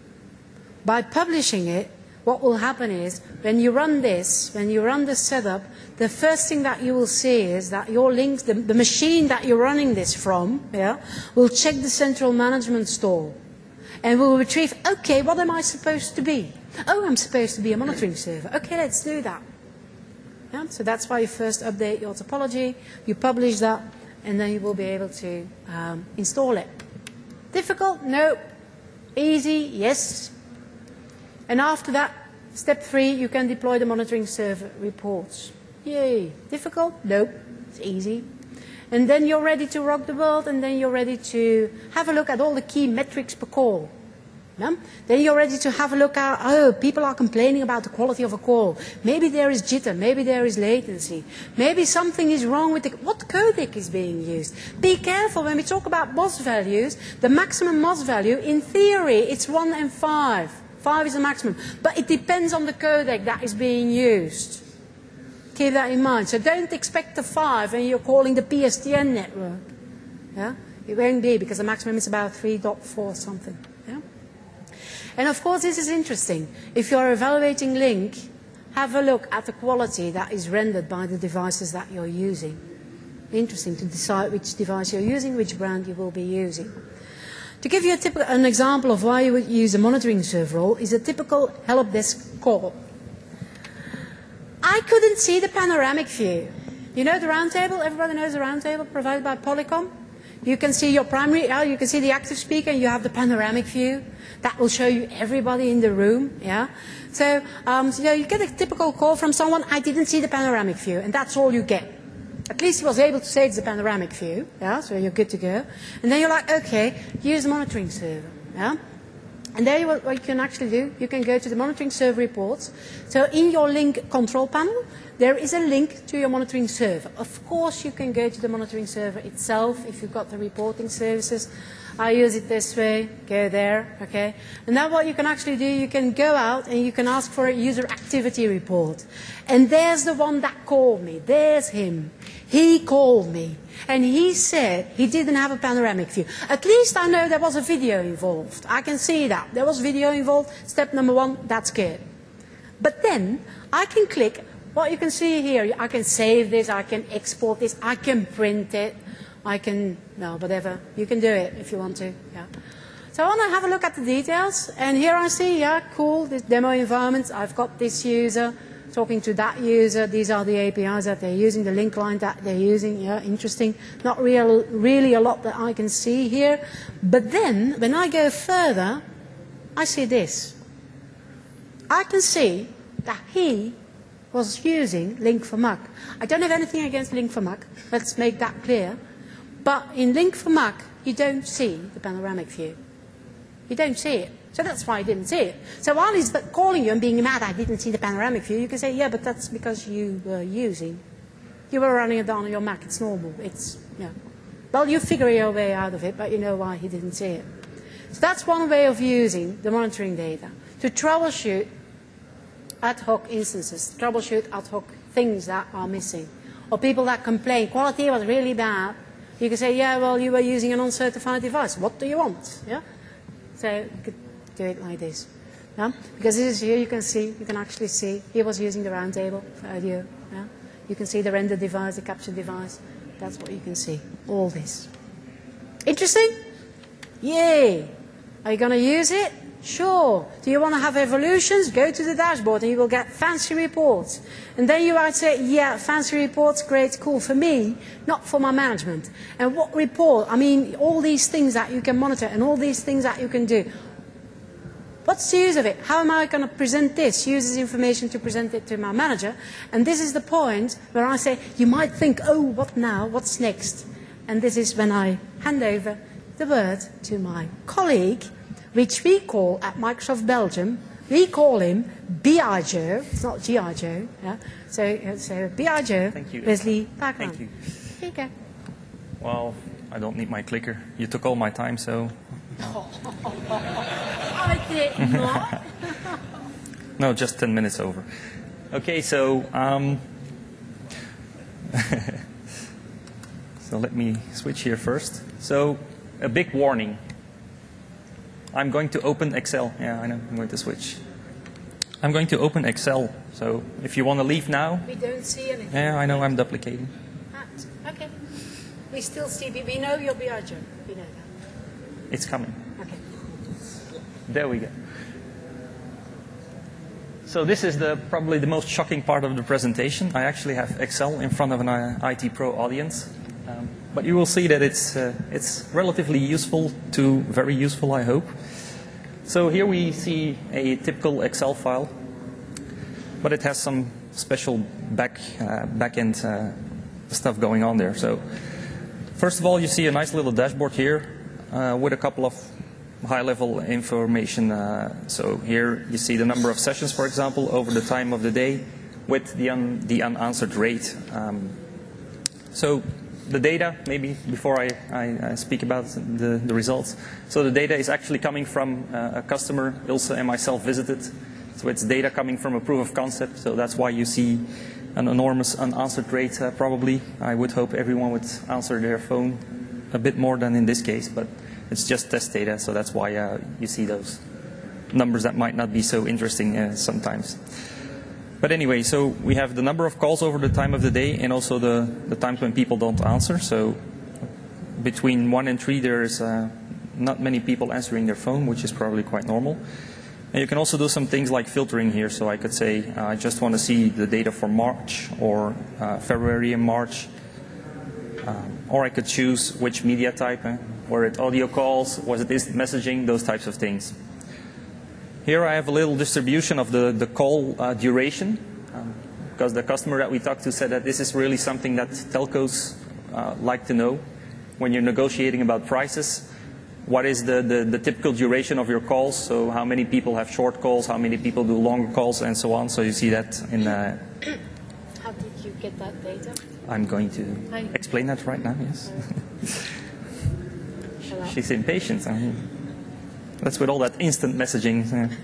By publishing it, what will happen is when you run this, when you run the setup, the first thing that you will see is that your links, the, the machine that you're running this from, yeah, will check the central management store and will retrieve, okay, what am I supposed to be? Oh, I'm supposed to be a monitoring server. Okay, let's do that. Yeah, so that's why you first update your topology, you publish that, and then you will be able to um, install it. Difficult? No. Easy? Yes. And after that, step three, you can deploy the monitoring server reports. Yay. Difficult? Nope. It's easy. And then you're ready to rock the world, and then you're ready to have a look at all the key metrics per call. Yeah? Then you're ready to have a look at, oh, people are complaining about the quality of a call. Maybe there is jitter, maybe there is latency. Maybe something is wrong with the, what codec is being used. Be careful when we talk about M O S values, the maximum M O S value, in theory, it's one and five. Five is the maximum, but it depends on the codec that is being used. Keep that in mind. So don't expect a five and you're calling the P S T N network. Yeah? It won't be, because the maximum is about three point four something. Yeah? And of course, this is interesting. If you're evaluating Link, have a look at the quality that is rendered by the devices that you're using. Interesting to decide which device you're using, which brand you will be using. To give you a typical, an example of why you would use a monitoring server role is a typical help desk call. I couldn't see the panoramic view. You know the roundtable? Everybody knows the roundtable provided by Polycom? You can see your primary, uh, you can see the active speaker, and you have the panoramic view. That will show you everybody in the room. Yeah? So, um, so you know, you get a typical call from someone, I didn't see the panoramic view, and that's all you get. At least he was able to say it's a panoramic view, yeah, so you're good to go. And then you're like, okay, here's the monitoring server, yeah. And there you, what you can actually do, you can go to the monitoring server reports. So in your Link control panel, there is a link to your monitoring server. Of course, you can go to the monitoring server itself if you've got the reporting services. I use it this way, go there, okay? And now what you can actually do, you can go out and you can ask for a user activity report. And there's the one that called me, there's him. He called me and he said he didn't have a panoramic view. At least I know there was a video involved. I can see that. There was video involved. Step number one, that's good. But then I can click, what you can see here, I can save this, I can export this, I can print it. I can, no, whatever. You can do it if you want to. Yeah. So I want to have a look at the details. And here I see, yeah, cool, this demo environment. I've got this user talking to that user. These are the A P Is that they're using, the link line that they're using. Yeah, interesting. Not real, really a lot that I can see here. But then, when I go further, I see this. I can see that he was using Link for Mac. I don't have anything against Link for Mac. Let's make that clear. But in Link for Mac, you don't see the panoramic view. You don't see it. So that's why I didn't see it. So while he's calling you and being mad, I didn't see the panoramic view, you can say, yeah, but that's because you were using. You were running it down on your Mac. It's normal. It's, yeah. Well, you figure your way out of it, but you know why he didn't see it. So that's one way of using the monitoring data to troubleshoot ad hoc instances, troubleshoot ad hoc things that are missing. Or people that complain, quality was really bad. You can say, yeah, well, you were using an uncertified device. What do you want? Yeah? So you could do it like this. Yeah? Because this is here, you can see, you can actually see, he was using the round table for audio. Yeah? You can see the render device, the capture device. That's what you can see, all this. Interesting? Yay! Are you going to use it? Sure. Do you want to have evolutions? Go to the dashboard and you will get fancy reports. And then you might say, yeah, fancy reports, great, cool. For me, not for my management. And what report? I mean, all these things that you can monitor and all these things that you can do. What's the use of it? How am I going to present this? Use this information to present it to my manager. And this is the point where I say, you might think, oh, what now? What's next? And this is when I hand over the word to my colleague, which we call at Microsoft Belgium, we call him B I Joe. It's not G I Joe. Yeah? So, so B I Joe, Thank you. Wesley Bachmann. Thank you. Here you go. Well, I don't need my clicker. You took all my time, so... I did not. No, just ten minutes over. Okay, so... Um, so let me switch here first. So, a big warning. I'm going to open Excel. Yeah, I know. I'm going to switch. I'm going to open Excel. So if you want to leave now. We don't see anything. Yeah, I know. I'm duplicating. Ah, okay. We still see. We know you'll be our job. We know that. It's coming. Okay. There we go. So this is the probably the most shocking part of the presentation. I actually have Excel in front of an I T Pro audience. Um, but you will see that it's, uh, it's relatively useful to very useful, I hope. So here we see a typical Excel file, but it has some special back, uh, back-end uh, stuff going on there. So first of all, you see a nice little dashboard here uh, with a couple of high-level information. Uh, so here you see the number of sessions, for example, over the time of the day with the, un the unanswered rate. Um, so the data, maybe before I, I, I speak about the, the results. So the data is actually coming from uh, a customer Ilse and myself visited. So it's data coming from a proof of concept. So that's why you see an enormous unanswered rate uh, probably. I would hope everyone would answer their phone a bit more than in this case, but it's just test data. So that's why uh, you see those numbers that might not be so interesting uh, sometimes. But anyway, so we have the number of calls over the time of the day and also the, the times when people don't answer. So between one and three, there's uh, not many people answering their phone, which is probably quite normal. And you can also do some things like filtering here. So I could say, uh, I just want to see the data for March or uh, February and March. Um, or I could choose which media type. Eh? Were it audio calls? Was it instant messaging? Those types of things. Here I have a little distribution of the, the call uh, duration, um, because the customer that we talked to said that this is really something that telcos uh, like to know when you're negotiating about prices. What is the, the, the typical duration of your calls? So how many people have short calls, how many people do longer calls, and so on. So you see that in... Uh, How did you get that data? I'm going to Hi. explain that right now, yes. She's impatient. I mean, that's with all that instant messaging.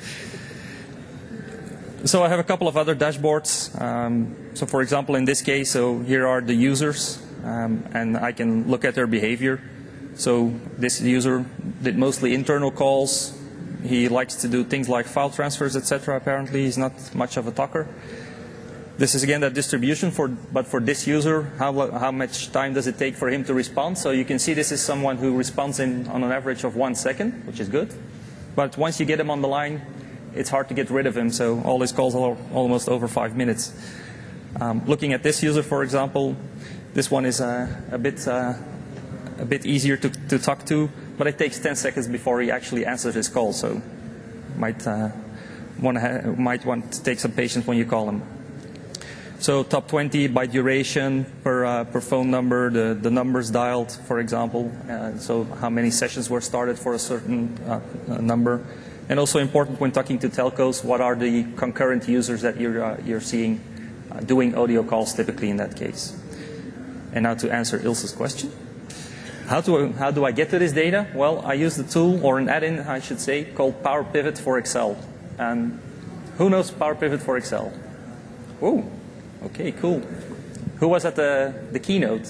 So I have a couple of other dashboards. Um, so for example, in this case, so here are the users, um, and I can look at their behavior. So this user did mostly internal calls. He likes to do things like file transfers, et cetera. Apparently, he's not much of a talker. This is again that distribution, for, but for this user, how, how much time does it take for him to respond? So you can see this is someone who responds in on an average of one second, which is good. But once you get him on the line, it's hard to get rid of him. So all his calls are almost over five minutes. Um, looking at this user, for example, this one is uh, a bit uh, a bit easier to, to talk to, but it takes ten seconds before he actually answers his call. So might uh, want to might want to take some patience when you call him. So top twenty by duration, per, uh, per phone number, the, the numbers dialed, for example. Uh, so how many sessions were started for a certain uh, number. And also important when talking to telcos, what are the concurrent users that you're, uh, you're seeing uh, doing audio calls typically in that case. And now to answer Ilse's question. How do, how do I get to this data? Well, I use the tool, or an add-in, I should say, called Power Pivot for Excel. And who knows Power Pivot for Excel? Whoa, okay, cool. Who was at the, the keynote?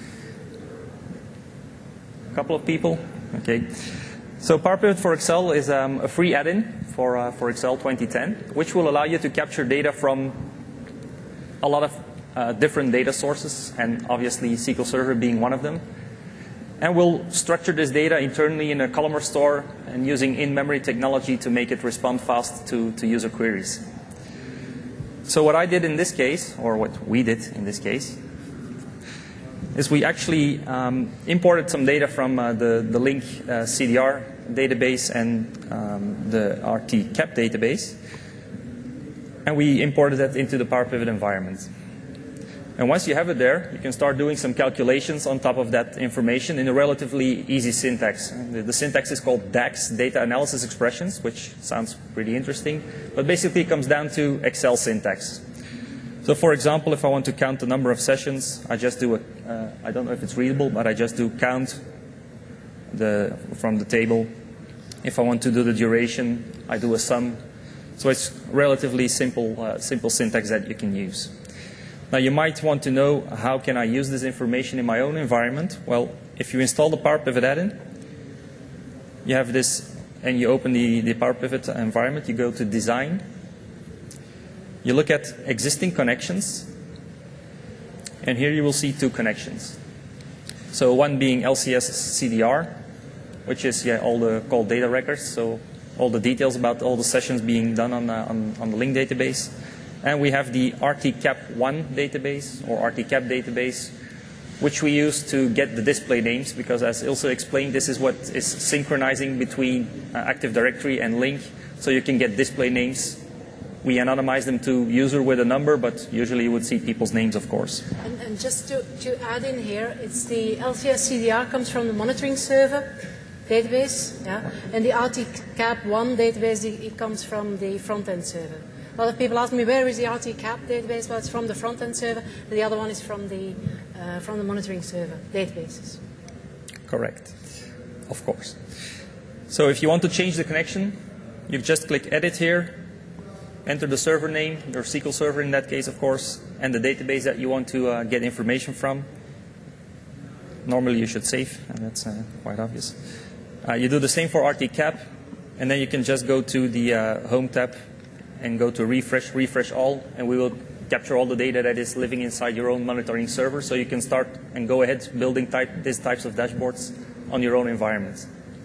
A couple of people? Okay. So Power Pivot for Excel is um, a free add-in for, uh, for Excel twenty ten, which will allow you to capture data from a lot of uh, different data sources, and obviously S Q L Server being one of them. And we'll structure this data internally in a columnar store and using in-memory technology to make it respond fast to, to user queries. So what I did in this case, or what we did in this case, is we actually um, imported some data from uh, the, the Link uh, C D R database and um, the R T cap database. And we imported that into the Power Pivot environment. And once you have it there, you can start doing some calculations on top of that information in a relatively easy syntax. The, the syntax is called DAX, Data Analysis Expressions, which sounds pretty interesting. But basically it comes down to Excel syntax. So for example, if I want to count the number of sessions, I just do a, uh, I don't know if it's readable, but I just do count the, from the table. If I want to do the duration, I do a sum. So it's relatively simple, uh, simple syntax that you can use. Now you might want to know, how can I use this information in my own environment? Well, if you install the Power Pivot add-in, you have this, and you open the, the Power Pivot environment, you go to Design. You look at existing connections, and here you will see two connections. So one being L C S C D R, which is yeah, all the call data records, so all the details about all the sessions being done on, uh, on, on the Link database. And we have the R T cap one database, or R T cap database, which we use to get the display names, because as Ilse explained, this is what is synchronizing between uh, Active Directory and Link, so you can get display names. We anonymize them to user with a number, but usually you would see people's names, of course. And, and just to, to add in here, it's the L C S C D R comes from the monitoring server database, yeah, and the R T cap one database, it comes from the front-end server. A lot of people ask me, where is the R T cap database? Well, it's from the front-end server. The other one is from the, uh, from the monitoring server databases. Correct, of course. So if you want to change the connection, you just click Edit here, enter the server name, your S Q L Server in that case, of course, and the database that you want to uh, get information from. Normally you should save, and that's uh, quite obvious. Uh, you do the same for R T cap, and then you can just go to the uh, Home tab and go to refresh, refresh all, and we will capture all the data that is living inside your own monitoring server, so you can start and go ahead building type, these types of dashboards on your own environment.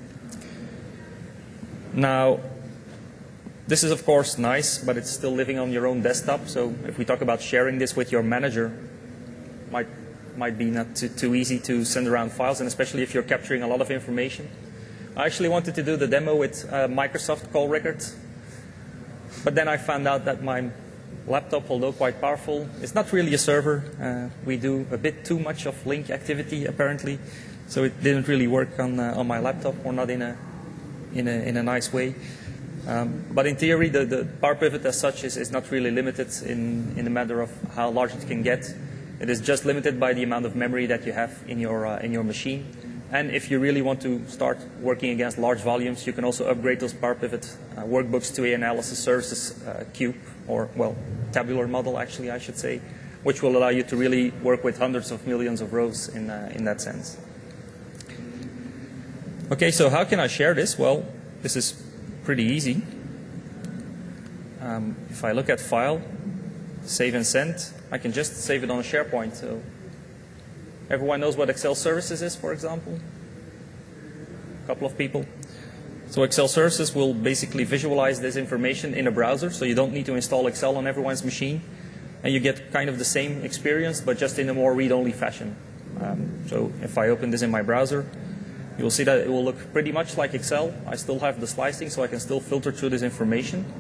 Now, this is of course nice, but it's still living on your own desktop, so if we talk about sharing this with your manager, might, might be not too, too easy to send around files, and especially if you're capturing a lot of information. I actually wanted to do the demo with uh, Microsoft Call Records, but then I found out that my laptop, although quite powerful, is not really a server. Uh, we do a bit too much of Link activity, apparently, so it didn't really work on, uh, on my laptop, or not in a, in a, in a nice way. Um, but in theory, the, the Power Pivot as such is, is not really limited in, in the matter of how large it can get. It is just limited by the amount of memory that you have in your, uh, in your machine. And if you really want to start working against large volumes, you can also upgrade those Power Pivot uh, workbooks to a Analysis Services uh, Cube, or, well, tabular model, actually, I should say, which will allow you to really work with hundreds of millions of rows in, uh, in that sense. Okay, so how can I share this? Well, this is pretty easy. Um, if I look at File, Save and Send, I can just save it on a SharePoint. So everyone knows what Excel Services is, for example? A couple of people. So Excel Services will basically visualize this information in a browser, so you don't need to install Excel on everyone's machine. And you get kind of the same experience, but just in a more read-only fashion. Um, so if I open this in my browser, you'll see that it will look pretty much like Excel. I still have the slicing, so I can still filter through this information.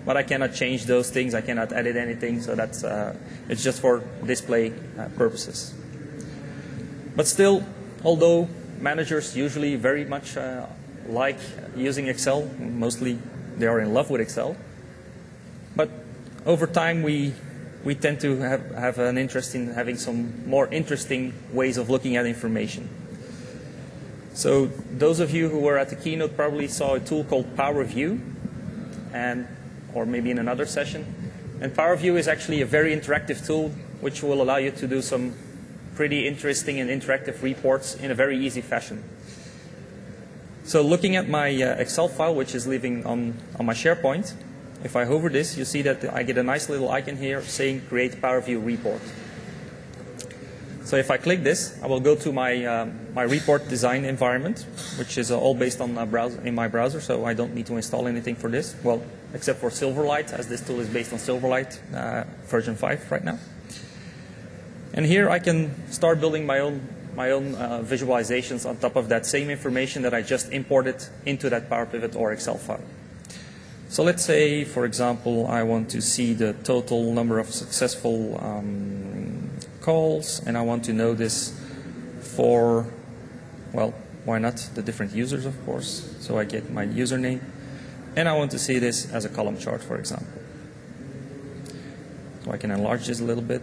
but I cannot change those things. I cannot edit anything, so that's uh, it's just for display uh, purposes. But still, although managers usually very much uh, like using Excel, mostly they are in love with Excel, but over time we we tend to have, have an interest in having some more interesting ways of looking at information. So those of you who were at the keynote probably saw a tool called PowerView, and or maybe in another session. And PowerView is actually a very interactive tool which will allow you to do some pretty interesting and interactive reports in a very easy fashion. So looking at my uh, Excel file, which is living on, on my SharePoint, if I hover this, you see that I get a nice little icon here saying Create PowerView Report. So if I click this, I will go to my, um, my report design environment, which is uh, all based on uh, browser, in my browser, so I don't need to install anything for this. Well, except for Silverlight, as this tool is based on Silverlight uh, version five right now. And here I can start building my own, my own uh, visualizations on top of that same information that I just imported into that Power Pivot or Excel file. So let's say, for example, I want to see the total number of successful um, calls, and I want to know this for, well, why not the different users, of course. So I get my username, and I want to see this as a column chart, for example. So I can enlarge this a little bit.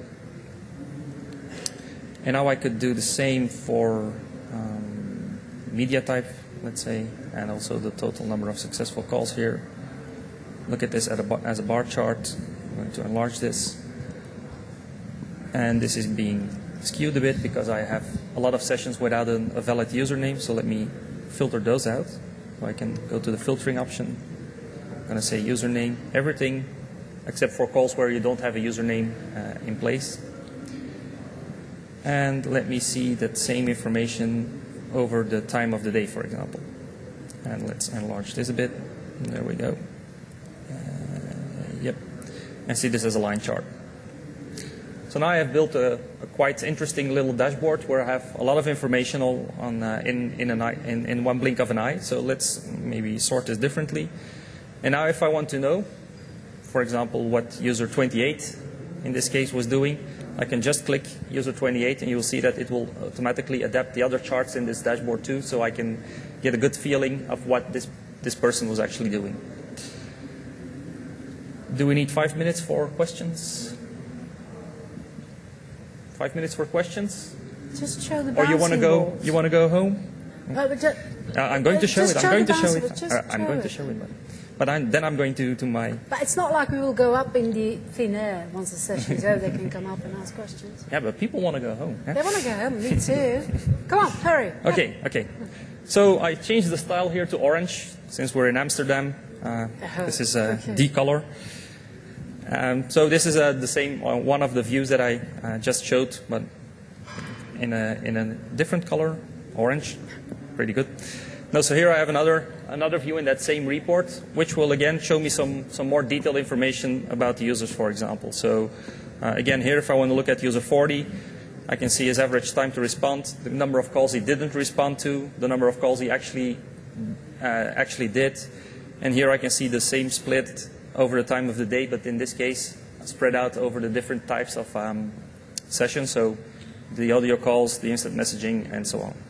And now I could do the same for um, media type, let's say, and also the total number of successful calls here. Look at this at a, as a bar chart. I'm going to enlarge this. And this is being skewed a bit because I have a lot of sessions without a, a valid username, so let me filter those out. So I can go to the filtering option. I'm going to say username, everything except for calls where you don't have a username uh, in place. And let me see that same information over the time of the day, for example. And let's enlarge this a bit. There we go. Uh, yep. And see this as a line chart. So now I have built a, a quite interesting little dashboard where I have a lot of information all on, uh, in, in, an eye, in, in one blink of an eye. So let's maybe sort this differently. And now if I want to know, for example, what user twenty-eight in this case was doing, I can just click user twenty-eight and you'll see that it will automatically adapt the other charts in this dashboard too, so I can get a good feeling of what this, this person was actually doing. Do we need five minutes for questions? Five minutes for questions? Just show the Or you want to go? balls. You want to go home? Uh, but just, Uh, I'm going to show just it. show I'm going the to show bouncing it. ball, just Uh, I'm show going it. to show it. But, but I'm, then I'm going to, to my. But it's not like we will go up in the thin air once the session's over. They can come up and ask questions. Yeah, but people want to go home. They want to go home. Me too. Come on, hurry. Okay, okay. So I changed the style here to orange since we're in Amsterdam. Uh, this is a okay. D color. Um, so this is uh, the same uh, one of the views that I uh, just showed, but in a in a different color, orange. Pretty good. No, so here I have another another view in that same report, which will again show me some some more detailed information about the users, for example. So uh, again, here if I want to look at user forty, I can see his average time to respond, the number of calls he didn't respond to, the number of calls he actually uh, actually did, and here I can see the same split over the time of the day, but in this case spread out over the different types of um, sessions. So the audio calls, the instant messaging, and so on.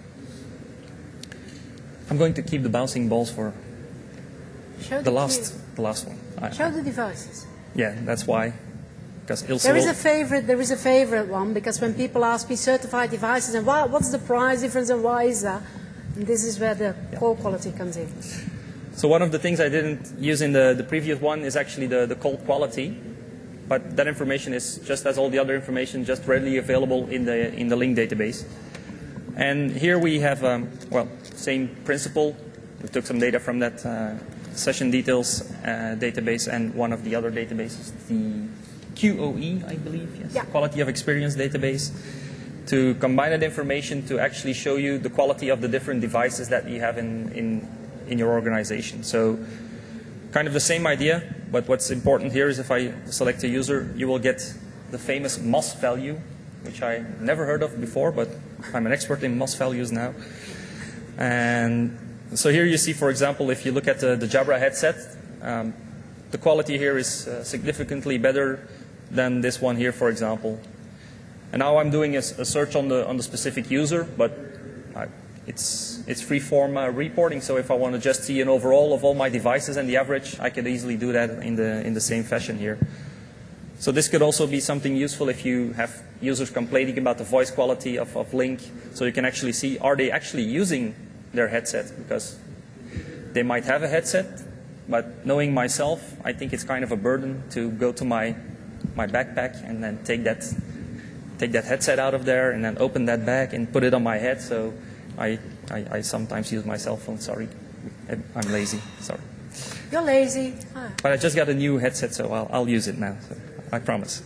I'm going to keep the bouncing balls for Show the the last, the last one. I, Show the devices. yeah, that's why. Because Ilse There is will- a favorite. There is a favorite one because when people ask me certified devices and why, what's the price difference and why is that, and this is where the Yeah. call quality comes in. So one of the things I didn't use in the, the previous one is actually the, the call quality. But that information is just as all the other information, just readily available in the, in the Link database. And here we have, um, well, same principle. We took some data from that uh, session details uh, database and one of the other databases, the Q O E, I believe, yes, Yeah. Quality of Experience database, to combine that information to actually show you the quality of the different devices that you have in, in, in your organization. So kind of the same idea, but what's important here is if I select a user, you will get the famous M O S value, which I never heard of before, but I'm an expert in M O S values now. And so here you see, for example, if you look at the, the Jabra headset, um, the quality here is uh, significantly better than this one here, for example. And now I'm doing a, a search on the on the specific user, but I, it's it's free-form uh, reporting. So if I want to just see an overall of all my devices and the average, I could easily do that in the in the same fashion here. So this could also be something useful if you have users complaining about the voice quality of, of Link. So you can actually see, are they actually using their headset? Because they might have a headset, but knowing myself, I think it's kind of a burden to go to my my backpack and then take that take that headset out of there and then open that bag and put it on my head. So I I, I sometimes use my cell phone. Sorry, I'm lazy. Sorry. You're lazy. Oh. But I just got a new headset, so I'll, I'll use it now. So I promise.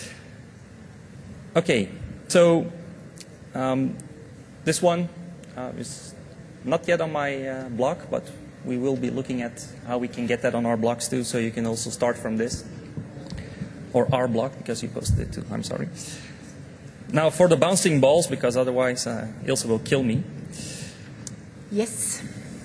Okay, so um, this one uh, is not yet on my uh, blog, but we will be looking at how we can get that on our blogs too, so you can also start from this. Or our blog, because you posted it too, I'm sorry. Now for the bouncing balls, because otherwise uh, Ilse will kill me. Yes.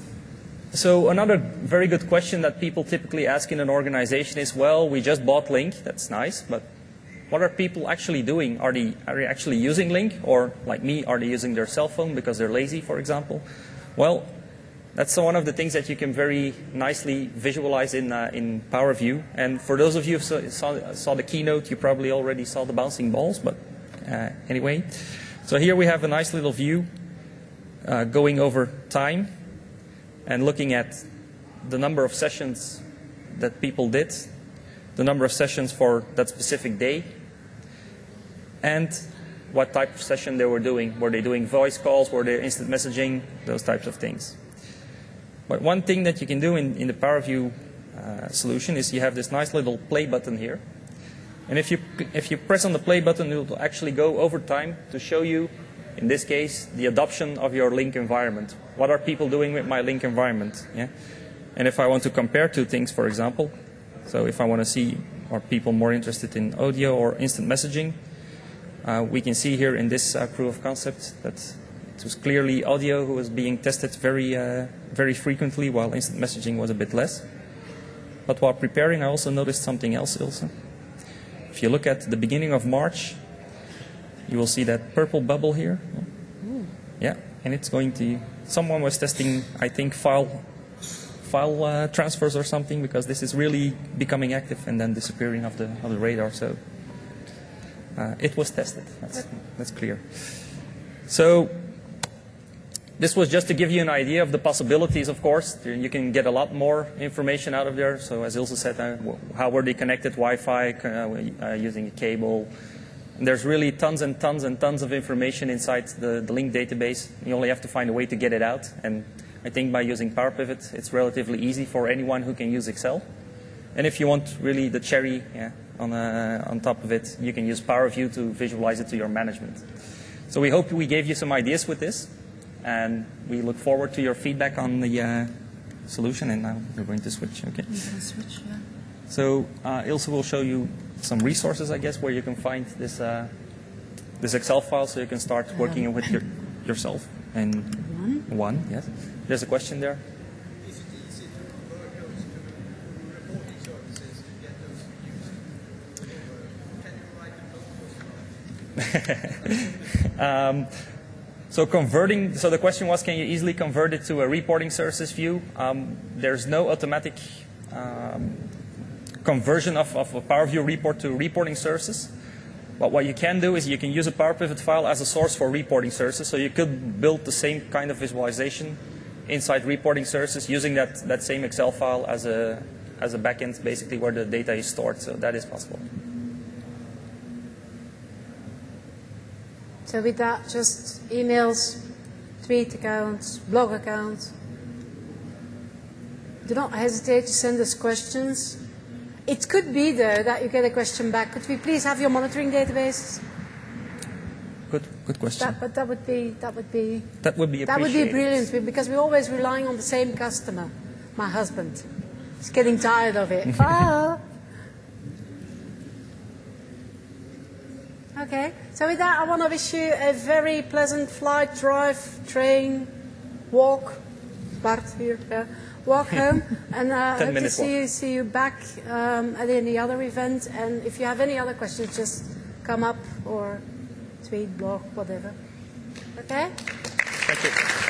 So another very good question that people typically ask in an organization is, well, we just bought Link, that's nice, but what are people actually doing? Are they, are they actually using Link? Or like me, are they using their cell phone because they're lazy, for example? Well, that's one of the things that you can very nicely visualize in, uh, in Power View. And for those of you who saw, saw, saw the keynote, you probably already saw the bouncing balls, but uh, anyway. So here we have a nice little view uh, going over time and looking at the number of sessions that people did, the number of sessions for that specific day, and what type of session they were doing. Were they doing voice calls? Were they instant messaging? Those types of things. But one thing that you can do in, in the Power View uh, solution is you have this nice little play button here. And if you, if you press on the play button, it will actually go over time to show you, in this case, the adoption of your Link environment. What are people doing with my Link environment? Yeah? And if I want to compare two things, for example, so if I want to see, are people more interested in audio or instant messaging, uh, we can see here in this uh, proof of concept that it was clearly audio who was being tested very, uh, very frequently, while instant messaging was a bit less. But while preparing, I also noticed something else, Ilse. If you look at the beginning of March, you will see that purple bubble here. Ooh. Yeah, and it's going to, someone was testing, I think, file, file uh, transfers or something, because this is really becoming active and then disappearing off the, off the radar. So uh, it was tested, that's, that's clear. So this was just to give you an idea of the possibilities, of course. You can get a lot more information out of there. So as Ilse said, uh, how were they connected, Wi-Fi, uh, uh, using a cable. And there's really tons and tons and tons of information inside the, the Link database. You only have to find a way to get it out. And I think by using Power Pivot, it's relatively easy for anyone who can use Excel. And if you want really the cherry yeah, on, uh, on top of it, you can use Power View to visualize it to your management. So we hope we gave you some ideas with this. And we look forward to your feedback on the uh, solution. And now we're going to switch. Okay. Switch, yeah. So uh, Ilse will show you some resources, I guess, where you can find this uh, this Excel file, so you can start working um. with your, yourself. And one. One, yes. There's a question there. Is it easy to convert those to reporting services and get those used? Can you write a code um, So converting, so the question was, can you easily convert it to a reporting services view? Um, there's no automatic um, conversion of, of a Power View report to reporting services. But what you can do is you can use a Power Pivot file as a source for reporting services. So you could build the same kind of visualization inside reporting services using that, that same Excel file as a, as a backend, basically where the data is stored. So that is possible. So with that, just emails, tweet accounts, blog accounts. Do not hesitate to send us questions. It could be, though, that you get a question back. Could we please have your monitoring databases? Good, good question. That, but that would be that would be that would be that would be brilliant, because we're always relying on the same customer. My husband, he's getting tired of it. Ah. Okay, so with that, I want to wish you a very pleasant flight, drive, train, walk Bart here. Uh, walk home, and uh, Ten hope to minutes see walk. you, see you back um, at any other event. And if you have any other questions, just come up or tweet, blog, whatever. Okay? Thank you.